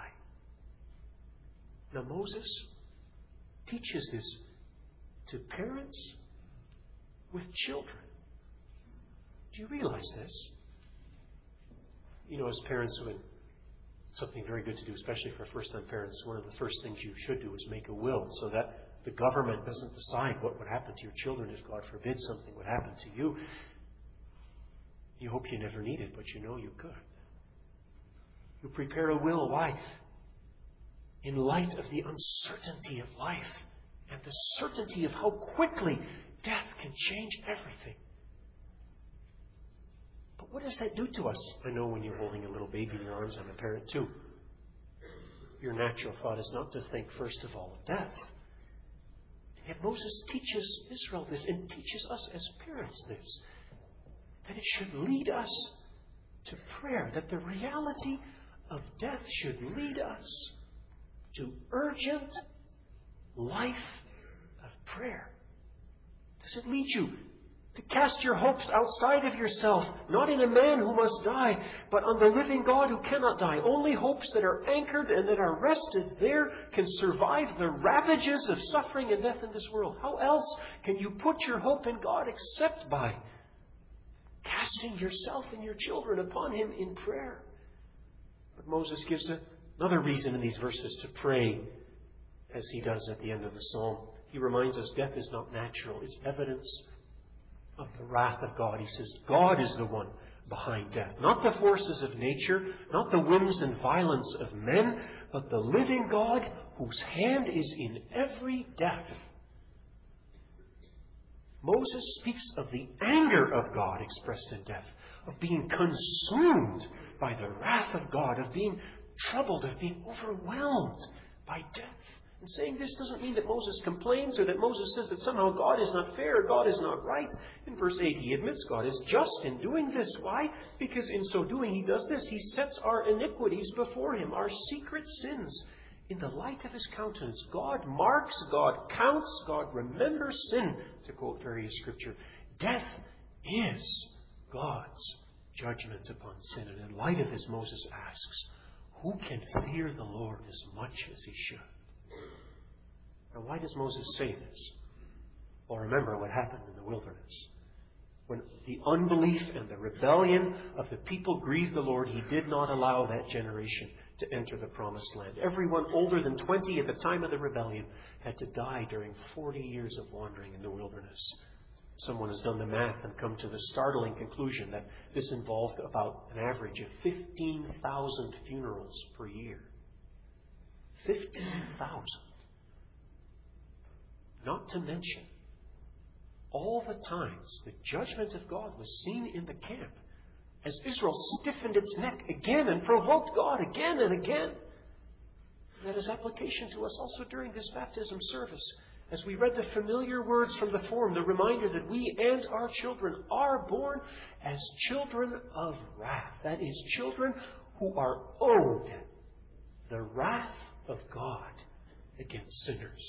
A: Now Moses teaches this to parents with children. Do you realize this? You know, as parents, when something very good to do, especially for first-time parents, one of the first things you should do is make a will so that the government doesn't decide what would happen to your children if, God forbid, something would happen to you. You hope you never need it, but you know you could. You prepare a will. Why? In light of the uncertainty of life and the certainty of how quickly death can change everything. But what does that do to us? I know when you're holding a little baby in your arms, I'm a parent too. Your natural thought is not to think first of all of death. And yet Moses teaches Israel this and teaches us as parents this. That it should lead us to prayer. That the reality of death should lead us to urgent life of prayer. Does it lead you to cast your hopes outside of yourself, not in a man who must die, but on the living God who cannot die? Only hopes that are anchored and that are rested there can survive the ravages of suffering and death in this world. How else can you put your hope in God except by casting yourself and your children upon Him in prayer? But Moses gives another reason in these verses to pray as he does at the end of the psalm. He reminds us death is not natural. It's evidence of the wrath of God. He says God is the one behind death. Not the forces of nature, not the whims and violence of men, but the living God whose hand is in every death. Moses speaks of the anger of God expressed in death, of being consumed by the wrath of God, of being troubled, of being overwhelmed by death. And saying this doesn't mean that Moses complains or that Moses says that somehow God is not fair, God is not right. In verse 8, he admits God is just in doing this. Why? Because in so doing, he does this. He sets our iniquities before him, our secret sins, in the light of his countenance. God marks, God counts, God remembers sin, to quote various scripture. Death is God's judgment upon sin. And in light of this, Moses asks, who can fear the Lord as much as he should? Now, why does Moses say this? Well, remember what happened in the wilderness. When the unbelief and the rebellion of the people grieved the Lord, He did not allow that generation to enter the promised land. Everyone older than 20 at the time of the rebellion had to die during 40 years of wandering in the wilderness. Someone has done the math and come to the startling conclusion that this involved about an average of 15,000 funerals per year. 15,000. Not to mention all the times the judgment of God was seen in the camp as Israel stiffened its neck again and provoked God again and again. That has application to us also during this baptism service. As we read the familiar words from the form, the reminder that we and our children are born as children of wrath. That is, children who are owed the wrath of God against sinners.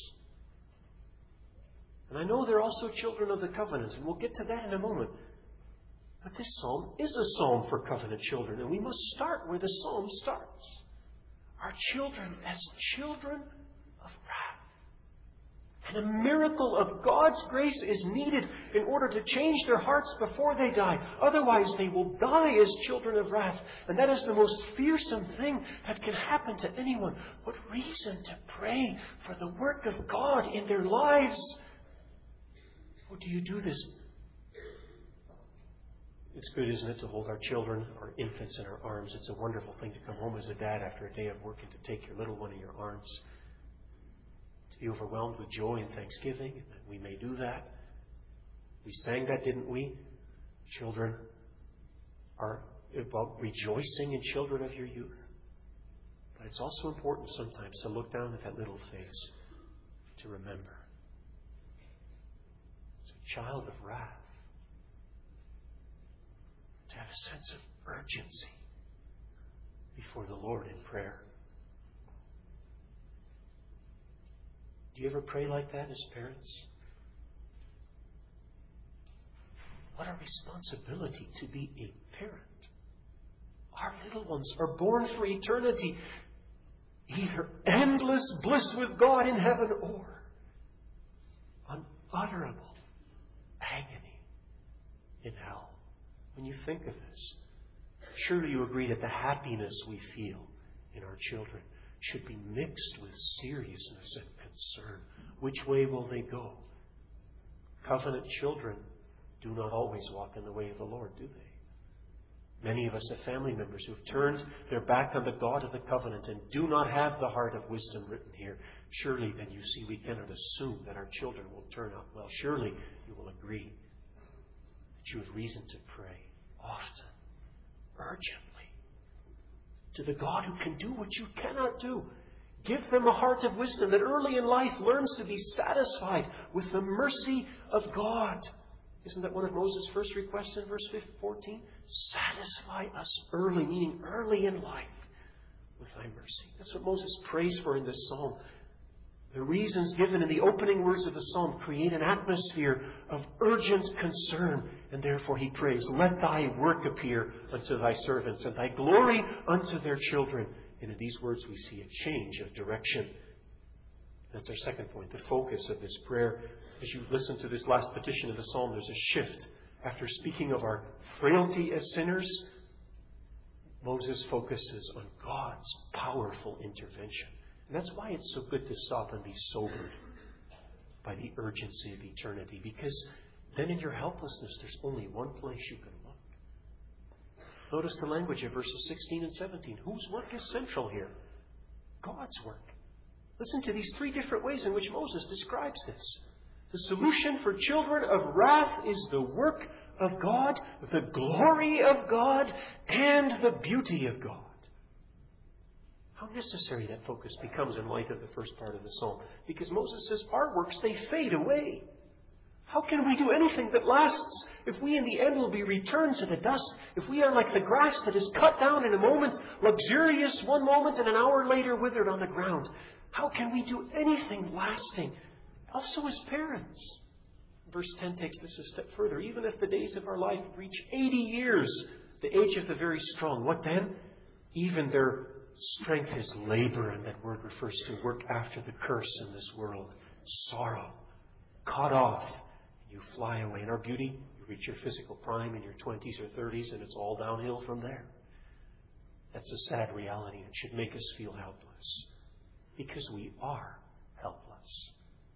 A: And I know they're also children of the covenant, and we'll get to that in a moment. But this psalm is a psalm for covenant children, and we must start where the psalm starts. Our children as children of wrath. And a miracle of God's grace is needed in order to change their hearts before they die. Otherwise, they will die as children of wrath. And that is the most fearsome thing that can happen to anyone. What reason to pray for the work of God in their lives? How do you do this? It's good, isn't it, to hold our children, our infants in our arms. It's a wonderful thing to come home as a dad after a day of work and to take your little one in your arms. To be overwhelmed with joy and thanksgiving, and that we may do that. We sang that, didn't we? Children are about rejoicing in children of your youth. But it's also important sometimes to look down at that little face, to remember. Child of wrath, to have a sense of urgency before the Lord in prayer. Do you ever pray like that as parents? What a responsibility to be a parent. Our little ones are born for eternity, either endless bliss with God in heaven or unutterable agony in hell. When you think of this, surely you agree that the happiness we feel in our children should be mixed with seriousness and concern. Which way will they go? Covenant children do not always walk in the way of the Lord, do they? Many of us have family members who have turned their back on the God of the covenant and do not have the heart of wisdom written here. Surely then you see we cannot assume that our children will turn out well. Surely you will agree that you have reason to pray often, urgently, to the God who can do what you cannot do. Give them a heart of wisdom that early in life learns to be satisfied with the mercy of God. Isn't that one of Moses' first requests in verse 14? Satisfy us early, meaning early in life, with thy mercy. That's what Moses prays for in this psalm. The reasons given in the opening words of the psalm create an atmosphere of urgent concern, and therefore he prays, let thy work appear unto thy servants, and thy glory unto their children. And in these words we see a change of direction. That's our second point, the focus of this prayer. As you listen to this last petition of the psalm, there's a shift. After speaking of our frailty as sinners, Moses focuses on God's powerful intervention. And that's why it's so good to stop and be sobered by the urgency of eternity. Because then in your helplessness, there's only one place you can look. Notice the language of verses 16 and 17. Whose work is central here? God's work. Listen to these three different ways in which Moses describes this. The solution for children of wrath is the work of God, the glory of God, and the beauty of God. How necessary that focus becomes in light of the first part of the psalm. Because Moses says, our works, they fade away. How can we do anything that lasts if we in the end will be returned to the dust? If we are like the grass that is cut down in a moment, luxurious one moment and an hour later withered on the ground? How can we do anything lasting? Also as parents. Verse 10 takes this a step further. Even if the days of our life reach 80 years, the age of the very strong, what then? Even their strength is labor, and that word refers to work after the curse in this world. Sorrow, cut off, You fly away. In our beauty, you reach your physical prime in your 20s or 30s, and it's all downhill from there. That's a sad reality and should make us feel helpless, because we are helpless.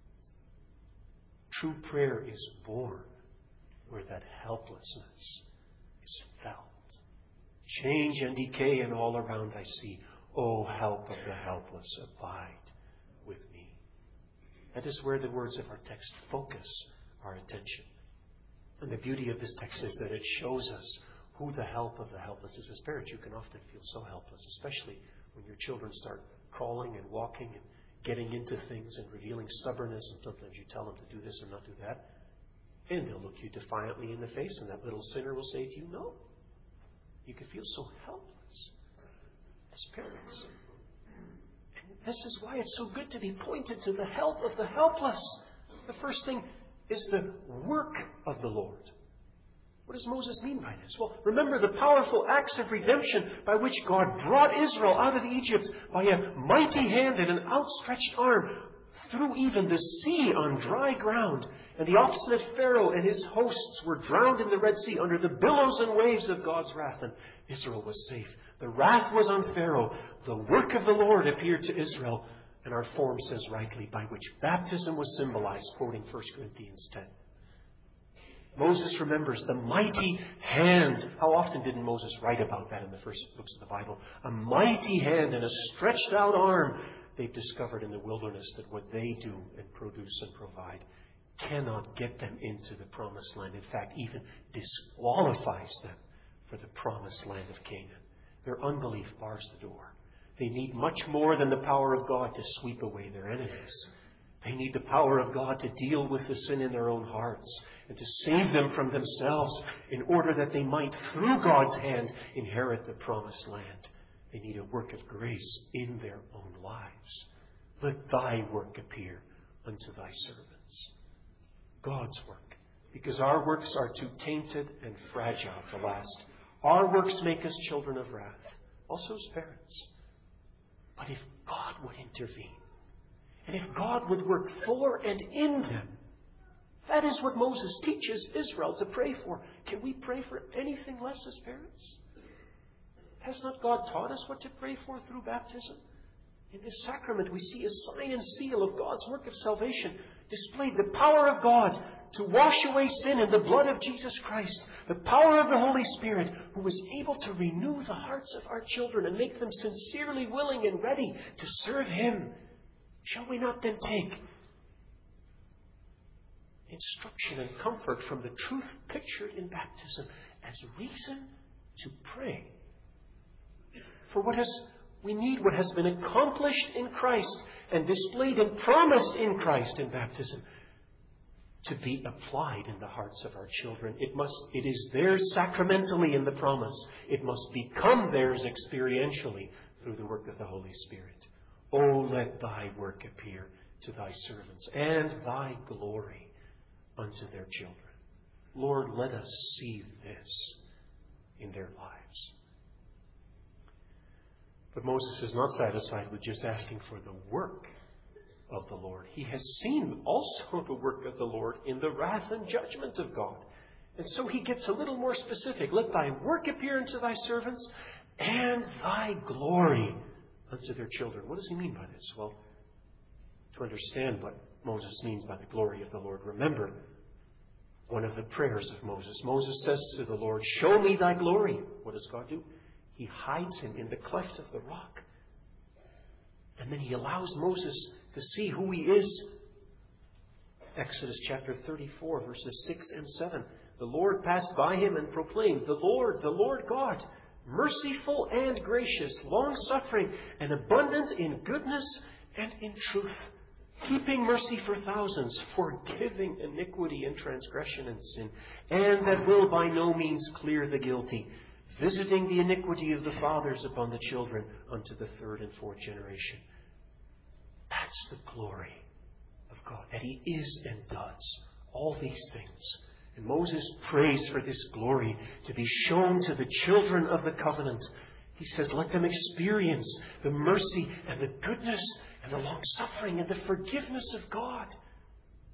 A: True prayer is born where that helplessness is felt. Change and decay and all around I see. O help of the helpless, abide with me. That is where the words of our text focus our attention. And the beauty of this text is that it shows us who the help of the helpless is. As parents, you can often feel so helpless, especially when your children start crawling and walking and getting into things and revealing stubbornness, and sometimes you tell them to do this or not do that. And they'll look you defiantly in the face, and that little sinner will say to you, no. You can feel so helpless as parents. And this is why it's so good to be pointed to the help of the helpless. The first thing is the work of the Lord. What does Moses mean by this? Well, remember the powerful acts of redemption by which God brought Israel out of Egypt by a mighty hand and an outstretched arm, through even the sea on dry ground. And the obstinate Pharaoh and his hosts were drowned in the Red Sea under the billows and waves of God's wrath, and Israel was safe. The wrath was on Pharaoh. The work of the Lord appeared to Israel. And our form says rightly, by which baptism was symbolized, quoting 1 Corinthians 10. Moses remembers the mighty hand. How often didn't Moses write about that in the first books of the Bible? A mighty hand and a stretched out arm. They've discovered in the wilderness that what they do and produce and provide cannot get them into the promised land. In fact, even disqualifies them for the promised land of Canaan. Their unbelief bars the door. They need much more than the power of God to sweep away their enemies. They need the power of God to deal with the sin in their own hearts and to save them from themselves in order that they might, through God's hand, inherit the promised land. They need a work of grace in their own lives. Let thy work appear unto thy servants. God's work. Because our works are too tainted and fragile to last. Our works make us children of wrath, also as parents. But if God would intervene, and if God would work for and in them, that is what Moses teaches Israel to pray for. Can we pray for anything less as parents? Has not God taught us what to pray for through baptism? In this sacrament we see a sign and seal of God's work of salvation, displayed the power of God to wash away sin in the blood of Jesus Christ, the power of the Holy Spirit, who is able to renew the hearts of our children and make them sincerely willing and ready to serve Him. Shall we not then take instruction and comfort from the truth pictured in baptism as reason to pray for we need what has been accomplished in Christ and displayed and promised in Christ in baptism to be applied in the hearts of our children. It is theirs sacramentally in the promise. It must become theirs experientially through the work of the Holy Spirit. Oh, let thy work appear to thy servants, and thy glory unto their children. Lord, let us see this in their lives. But Moses is not satisfied with just asking for the work of the Lord. He has seen also the work of the Lord in the wrath and judgment of God. And so he gets a little more specific. Let thy work appear unto thy servants, and thy glory unto their children. What does he mean by this? Well, to understand what Moses means by the glory of the Lord, remember one of the prayers of Moses. Moses says to the Lord, show me thy glory. What does God do? He hides him in the cleft of the rock. And then he allows Moses to see who he is. Exodus chapter 34, verses 6 and 7. The Lord passed by him and proclaimed, the Lord God, merciful and gracious, long-suffering, and abundant in goodness and in truth, keeping mercy for thousands, forgiving iniquity and transgression and sin, and that will by no means clear the guilty, visiting the iniquity of the fathers upon the children unto the third and fourth generation. That's the glory of God, that He is and does all these things. And Moses prays for this glory to be shown to the children of the covenant. He says, let them experience the mercy and the goodness and the long-suffering and the forgiveness of God.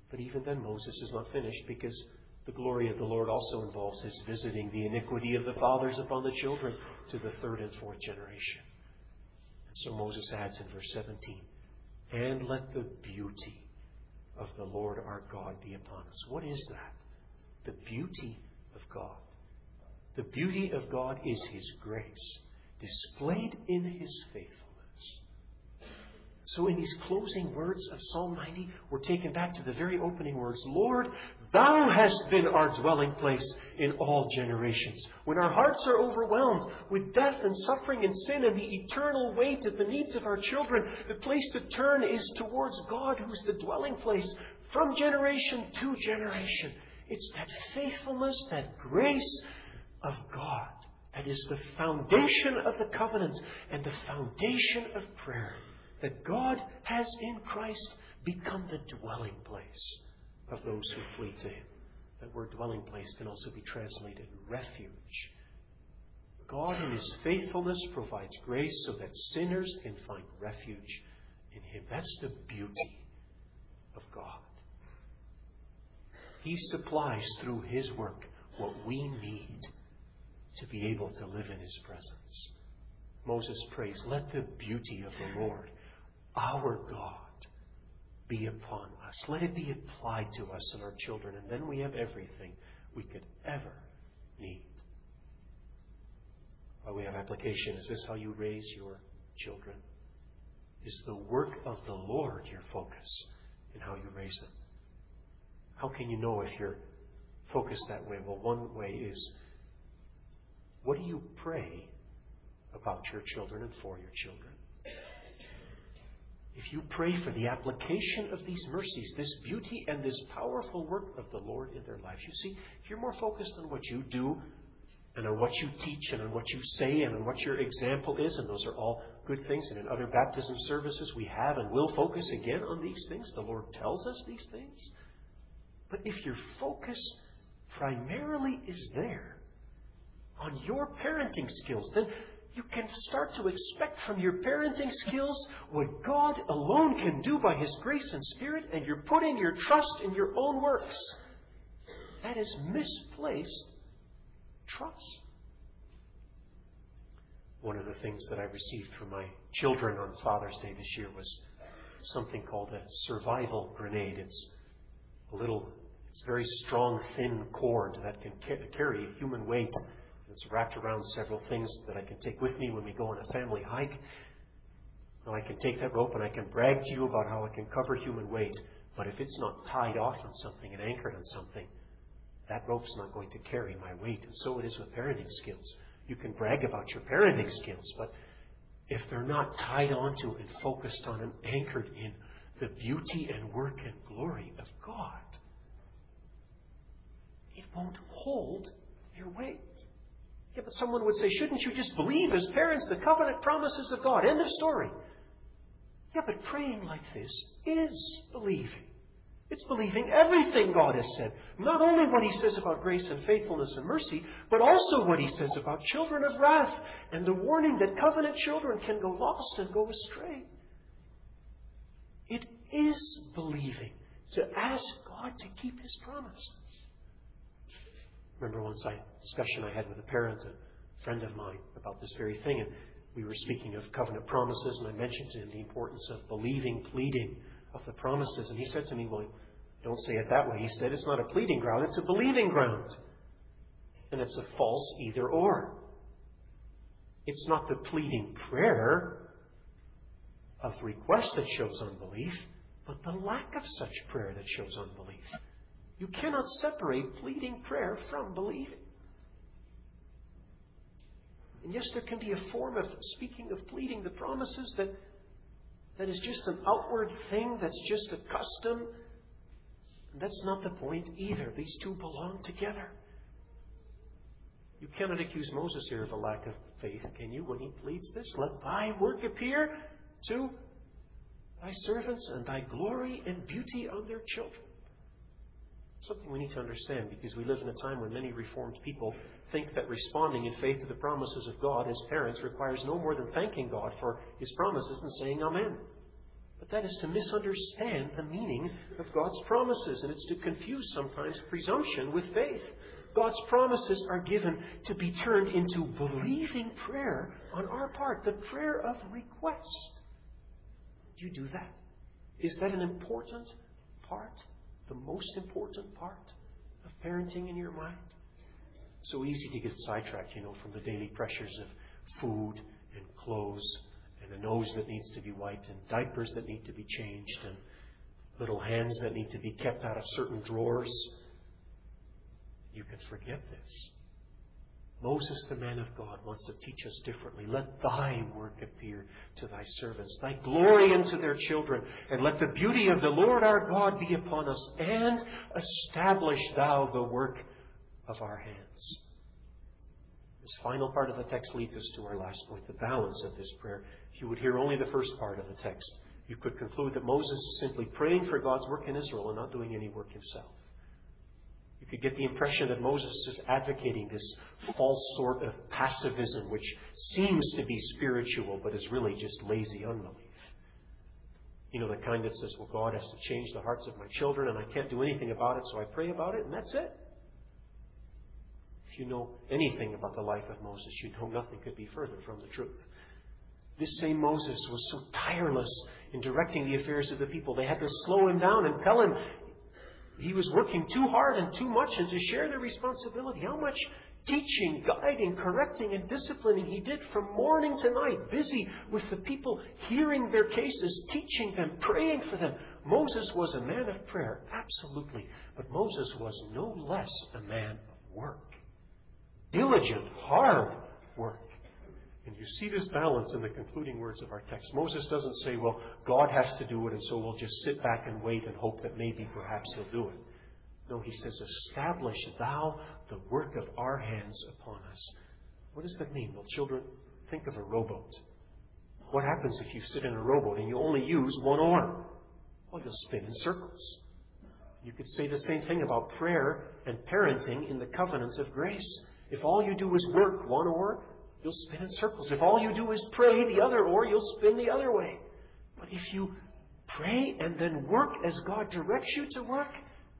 A: But even then Moses is not finished, because the glory of the Lord also involves His visiting the iniquity of the fathers upon the children to the third and fourth generation. And so Moses adds in verse 17, and let the beauty of the Lord our God be upon us. What is that? The beauty of God. The beauty of God is His grace, displayed in His faithfulness. So in these closing words of Psalm 90, we're taken back to the very opening words. Lord, Thou hast been our dwelling place in all generations. When our hearts are overwhelmed with death and suffering and sin and the eternal weight of the needs of our children, the place to turn is towards God, who's the dwelling place from generation to generation. It's that faithfulness, that grace of God that is the foundation of the covenant and the foundation of prayer. That God has in Christ become the dwelling place of those who flee to Him. That word dwelling place can also be translated refuge. God in His faithfulness provides grace so that sinners can find refuge in Him. That's the beauty of God. He supplies through His work what we need to be able to live in His presence. Moses prays, let the beauty of the Lord, our God, be upon us. Let it be applied to us and our children, and then we have everything we could ever need. By way of application, is this how you raise your children? Is the work of the Lord your focus in how you raise them? How can you know if you're focused that way? Well, one way is, what do you pray about your children and for your children? If you pray for the application of these mercies, this beauty and this powerful work of the Lord in their lives, you see, if you're more focused on what you do and on what you teach and on what you say and on what your example is, and those are all good things, and in other baptism services we have and will focus again on these things. The Lord tells us these things. But if your focus primarily is there on your parenting skills, then you can start to expect from your parenting skills what God alone can do by His grace and Spirit, and you're putting your trust in your own works. That is misplaced trust. One of the things that I received from my children on Father's Day this year was something called a survival grenade. It's very strong, thin cord that can carry human weight. It's wrapped around several things that I can take with me when we go on a family hike. Now, I can take that rope and I can brag to you about how it can cover human weight. But if it's not tied off on something and anchored on something, that rope's not going to carry my weight. And so it is with parenting skills. You can brag about your parenting skills, but if they're not tied onto and focused on and anchored in the beauty and work and glory of God, it won't hold your weight. Yeah, but someone would say, shouldn't you just believe as parents the covenant promises of God? End of story. Yeah, but praying like this is believing. It's believing everything God has said. Not only what He says about grace and faithfulness and mercy, but also what He says about children of wrath and the warning that covenant children can go lost and go astray. It is believing to ask God to keep His promises. Remember one discussion I had with a parent, a friend of mine, about this very thing, and we were speaking of covenant promises, and I mentioned to him the importance of believing, pleading of the promises. And he said to me, well, don't say it that way. He said, it's not a pleading ground, it's a believing ground. And it's a false either or. It's not the pleading prayer of request that shows unbelief, but the lack of such prayer that shows unbelief. You cannot separate pleading prayer from believing. And yes, there can be a form of speaking of pleading the promises that is just an outward thing, that's just a custom. And that's not the point either. These two belong together. You cannot accuse Moses here of a lack of faith, can you, when he pleads this? Let thy work appear to thy servants, and thy glory and beauty on their children. Something we need to understand, because we live in a time when many Reformed people think that responding in faith to the promises of God as parents requires no more than thanking God for His promises and saying Amen. But But that is to misunderstand the meaning of God's promises, and it's to confuse sometimes presumption with faith. God's promises are given to be turned into believing prayer on our part, the prayer of request. Do you do that? Is that an important part, the most important part of parenting in your mind? So easy to get sidetracked, from the daily pressures of food and clothes and a nose that needs to be wiped and diapers that need to be changed and little hands that need to be kept out of certain drawers. You can forget this. Moses, the man of God, wants to teach us differently. Let thy work appear to thy servants, thy glory unto their children, and let the beauty of the Lord our God be upon us, and establish thou the work of our hands. This final part of the text leads us to our last point, the balance of this prayer. If you would hear only the first part of the text, you could conclude that Moses is simply praying for God's work in Israel and not doing any work himself. You could get the impression that Moses is advocating this false sort of passivism, which seems to be spiritual, but is really just lazy unbelief. The kind that says, well, God has to change the hearts of my children, and I can't do anything about it, so I pray about it, and that's it. If you know anything about the life of Moses, you know nothing could be further from the truth. This same Moses was so tireless in directing the affairs of the people. They had to slow him down and tell him he was working too hard and too much, and to share the responsibility. How much teaching, guiding, correcting, and disciplining he did from morning to night, busy with the people, hearing their cases, teaching them, praying for them. Moses was a man of prayer, absolutely. But Moses was no less a man of work. Diligent, hard work. And you see this balance in the concluding words of our text. Moses doesn't say, well, God has to do it, and so we'll just sit back and wait and hope that maybe perhaps he'll do it. No, he says, establish thou the work of our hands upon us. What does that mean? Well, children, think of a rowboat. What happens if you sit in a rowboat and you only use one oar? Well, you'll spin in circles. You could say the same thing about prayer and parenting in the covenants of grace. If all you do is work one oar, you'll spin in circles. If all you do is pray the other oar, you'll spin the other way. But if you pray and then work as God directs you to work,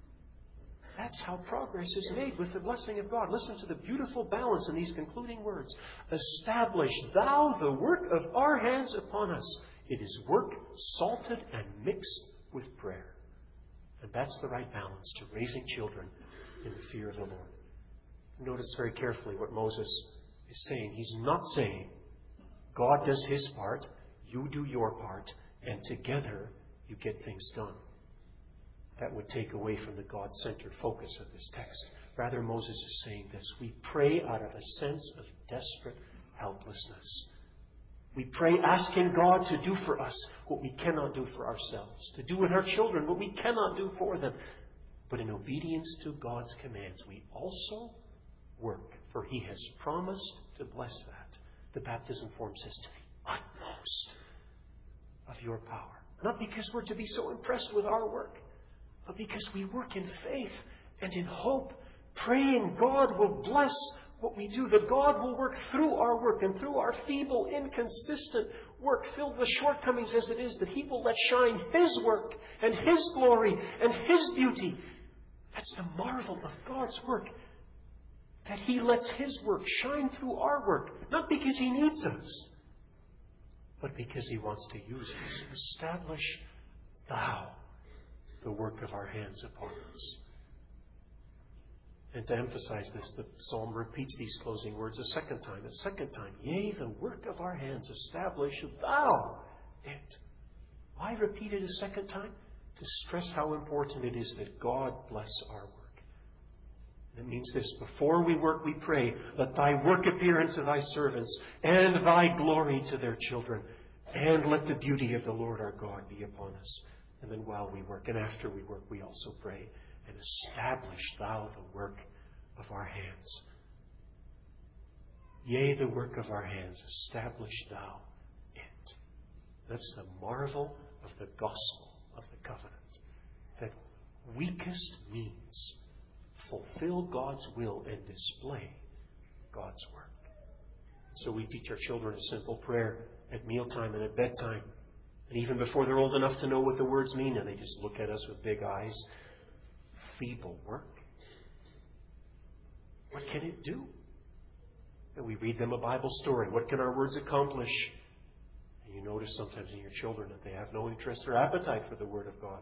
A: that's how progress is made with the blessing of God. Listen to the beautiful balance in these concluding words. Establish thou the work of our hands upon us. It is work salted and mixed with prayer. And that's the right balance to raising children in the fear of the Lord. Notice very carefully what Moses is saying. He's not saying, God does his part, you do your part, and together you get things done. That would take away from the God-centered focus of this text. Rather, Moses is saying this. We pray out of a sense of desperate helplessness. We pray asking God to do for us what we cannot do for ourselves, to do in our children what we cannot do for them. But in obedience to God's commands, we also work, for he has promised to bless that. The baptism form says, to the utmost of your power. Not because we're to be so impressed with our work, but because we work in faith and in hope, praying God will bless what we do, that God will work through our work and through our feeble, inconsistent work, filled with shortcomings as it is, that he will let shine his work and his glory and his beauty. That's the marvel of God's work, that he lets his work shine through our work, not because he needs us, but because he wants to use us. Establish thou the work of our hands upon us. And to emphasize this, the psalm repeats these closing words a second time. Yea, the work of our hands establish thou it. Why repeat it a second time? To stress how important it is that God bless our work. It means this: before we work, we pray, let thy work appear unto thy servants, and thy glory to their children, and let the beauty of the Lord our God be upon us. And then while we work and after we work, we also pray, and establish thou the work of our hands. Yea, the work of our hands, establish thou it. That's the marvel of the gospel of the covenant. That weakest means fulfill God's will and display God's work. So we teach our children a simple prayer at mealtime and at bedtime. And even before they're old enough to know what the words mean, and they just look at us with big eyes. Feeble work. What can it do? And we read them a Bible story. What can our words accomplish? And you notice sometimes in your children that they have no interest or appetite for the Word of God.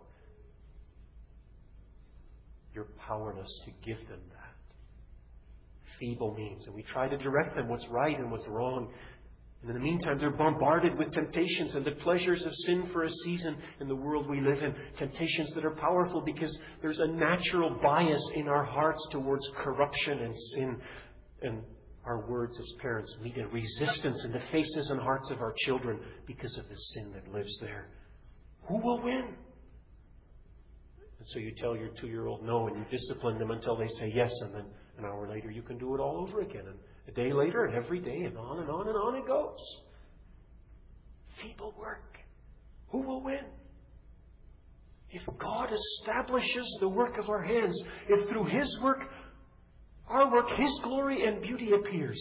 A: You're powerless to give them that. Feeble means. And we try to direct them what's right and what's wrong. And in the meantime, they're bombarded with temptations and the pleasures of sin for a season in the world we live in. Temptations that are powerful because there's a natural bias in our hearts towards corruption and sin. And our words as parents meet a resistance in the faces and hearts of our children because of the sin that lives there. Who will win? And so you tell your 2-year-old no, and you discipline them until they say yes, and then an hour later you can do it all over again. And a day later, and every day, and on and on and on it goes. Feeble work. Who will win? If God establishes the work of our hands, if through His work, our work, His glory and beauty appears,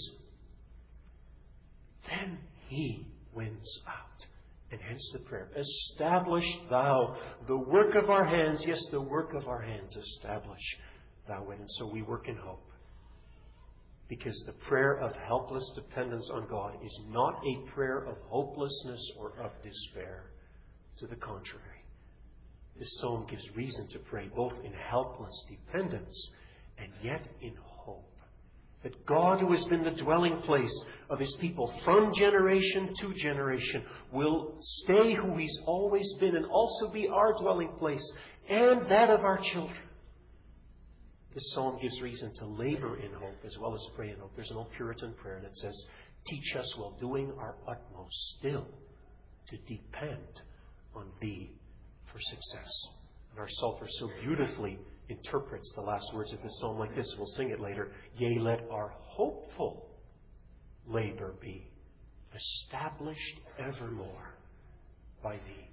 A: then He wins out. And hence the prayer, establish Thou the work of our hands. Yes, the work of our hands, establish Thou it. And so we work in hope. Because the prayer of helpless dependence on God is not a prayer of hopelessness or of despair. To the contrary. This psalm gives reason to pray both in helpless dependence and yet in hope. That God, who has been the dwelling place of His people from generation to generation, will stay who He's always been and also be our dwelling place and that of our children. This psalm gives reason to labor in hope as well as pray in hope. There's an old Puritan prayer that says, teach us while doing our utmost still to depend on Thee for success. And our Psalter so beautifully interprets the last words of this psalm like this. We'll sing it later. Yea, let our hopeful labor be established evermore by Thee.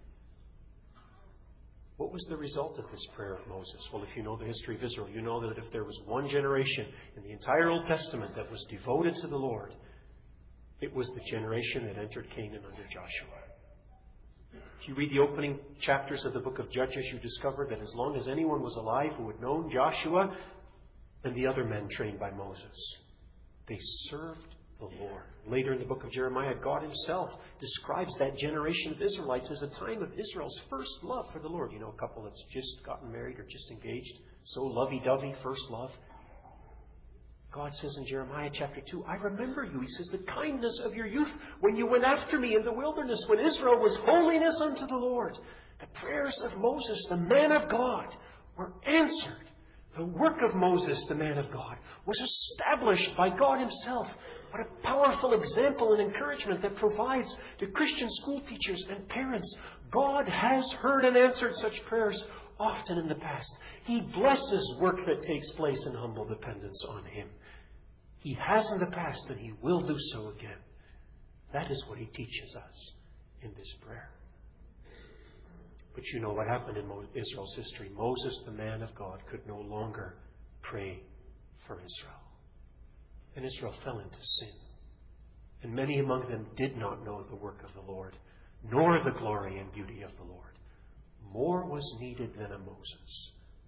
A: What was the result of this prayer of Moses? Well, if you know the history of Israel, you know that if there was one generation in the entire Old Testament that was devoted to the Lord, it was the generation that entered Canaan under Joshua. If you read the opening chapters of the book of Judges, you discover that as long as anyone was alive who had known Joshua and the other men trained by Moses, they served the Lord. Later in the book of Jeremiah, God Himself describes that generation of Israelites as a time of Israel's first love for the Lord. You know, a couple that's just gotten married or just engaged. So lovey-dovey, first love. God says in Jeremiah chapter 2, I remember you. He says, the kindness of your youth when you went after me in the wilderness, when Israel was holiness unto the Lord. The prayers of Moses, the man of God, were answered. The work of Moses, the man of God, was established by God Himself. What a powerful example and encouragement that provides to Christian school teachers and parents. God has heard and answered such prayers often in the past. He blesses work that takes place in humble dependence on Him. He has in the past and He will do so again. That is what He teaches us in this prayer. But you know what happened in Israel's history. Moses, the man of God, could no longer pray for Israel. And Israel fell into sin. And many among them did not know the work of the Lord, nor the glory and beauty of the Lord. More was needed than a Moses.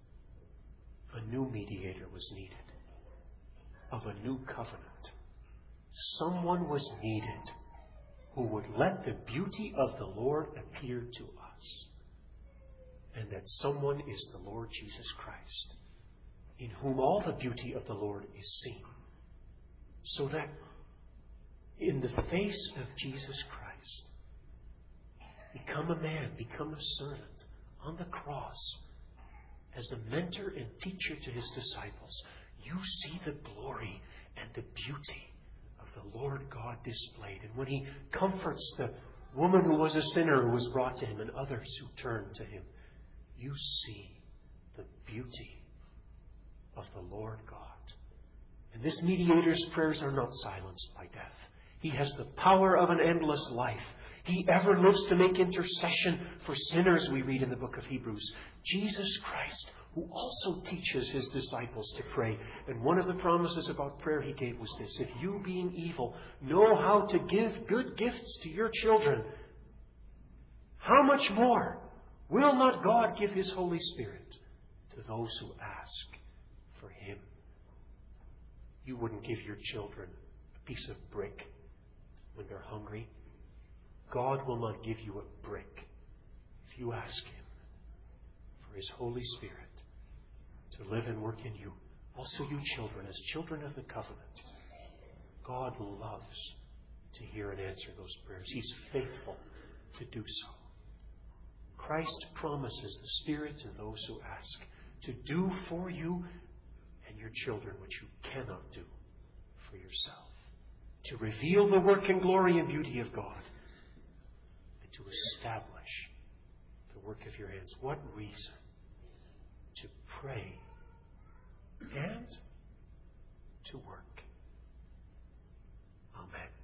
A: A new mediator was needed of a new covenant. Someone was needed who would let the beauty of the Lord appear to us. And that someone is the Lord Jesus Christ, in whom all the beauty of the Lord is seen. So that in the face of Jesus Christ, become a man, become a servant on the cross, as a mentor and teacher to His disciples, you see the glory and the beauty of the Lord God displayed. And when He comforts the woman who was a sinner who was brought to Him and others who turned to Him, you see the beauty of the Lord God. And this mediator's prayers are not silenced by death. He has the power of an endless life. He ever lives to make intercession for sinners, we read in the book of Hebrews. Jesus Christ, who also teaches His disciples to pray. And one of the promises about prayer He gave was this: if you, being evil, know how to give good gifts to your children, how much more will not God give His Holy Spirit to those who ask for Him? You wouldn't give your children a piece of brick when they're hungry. God will not give you a brick if you ask Him for His Holy Spirit to live and work in you. Also you children, as children of the covenant, God loves to hear and answer those prayers. He's faithful to do so. Christ promises the Spirit to those who ask to do for you and your children what you cannot do for yourself. To reveal the work and glory and beauty of God and to establish the work of your hands. What reason to pray and to work. Amen.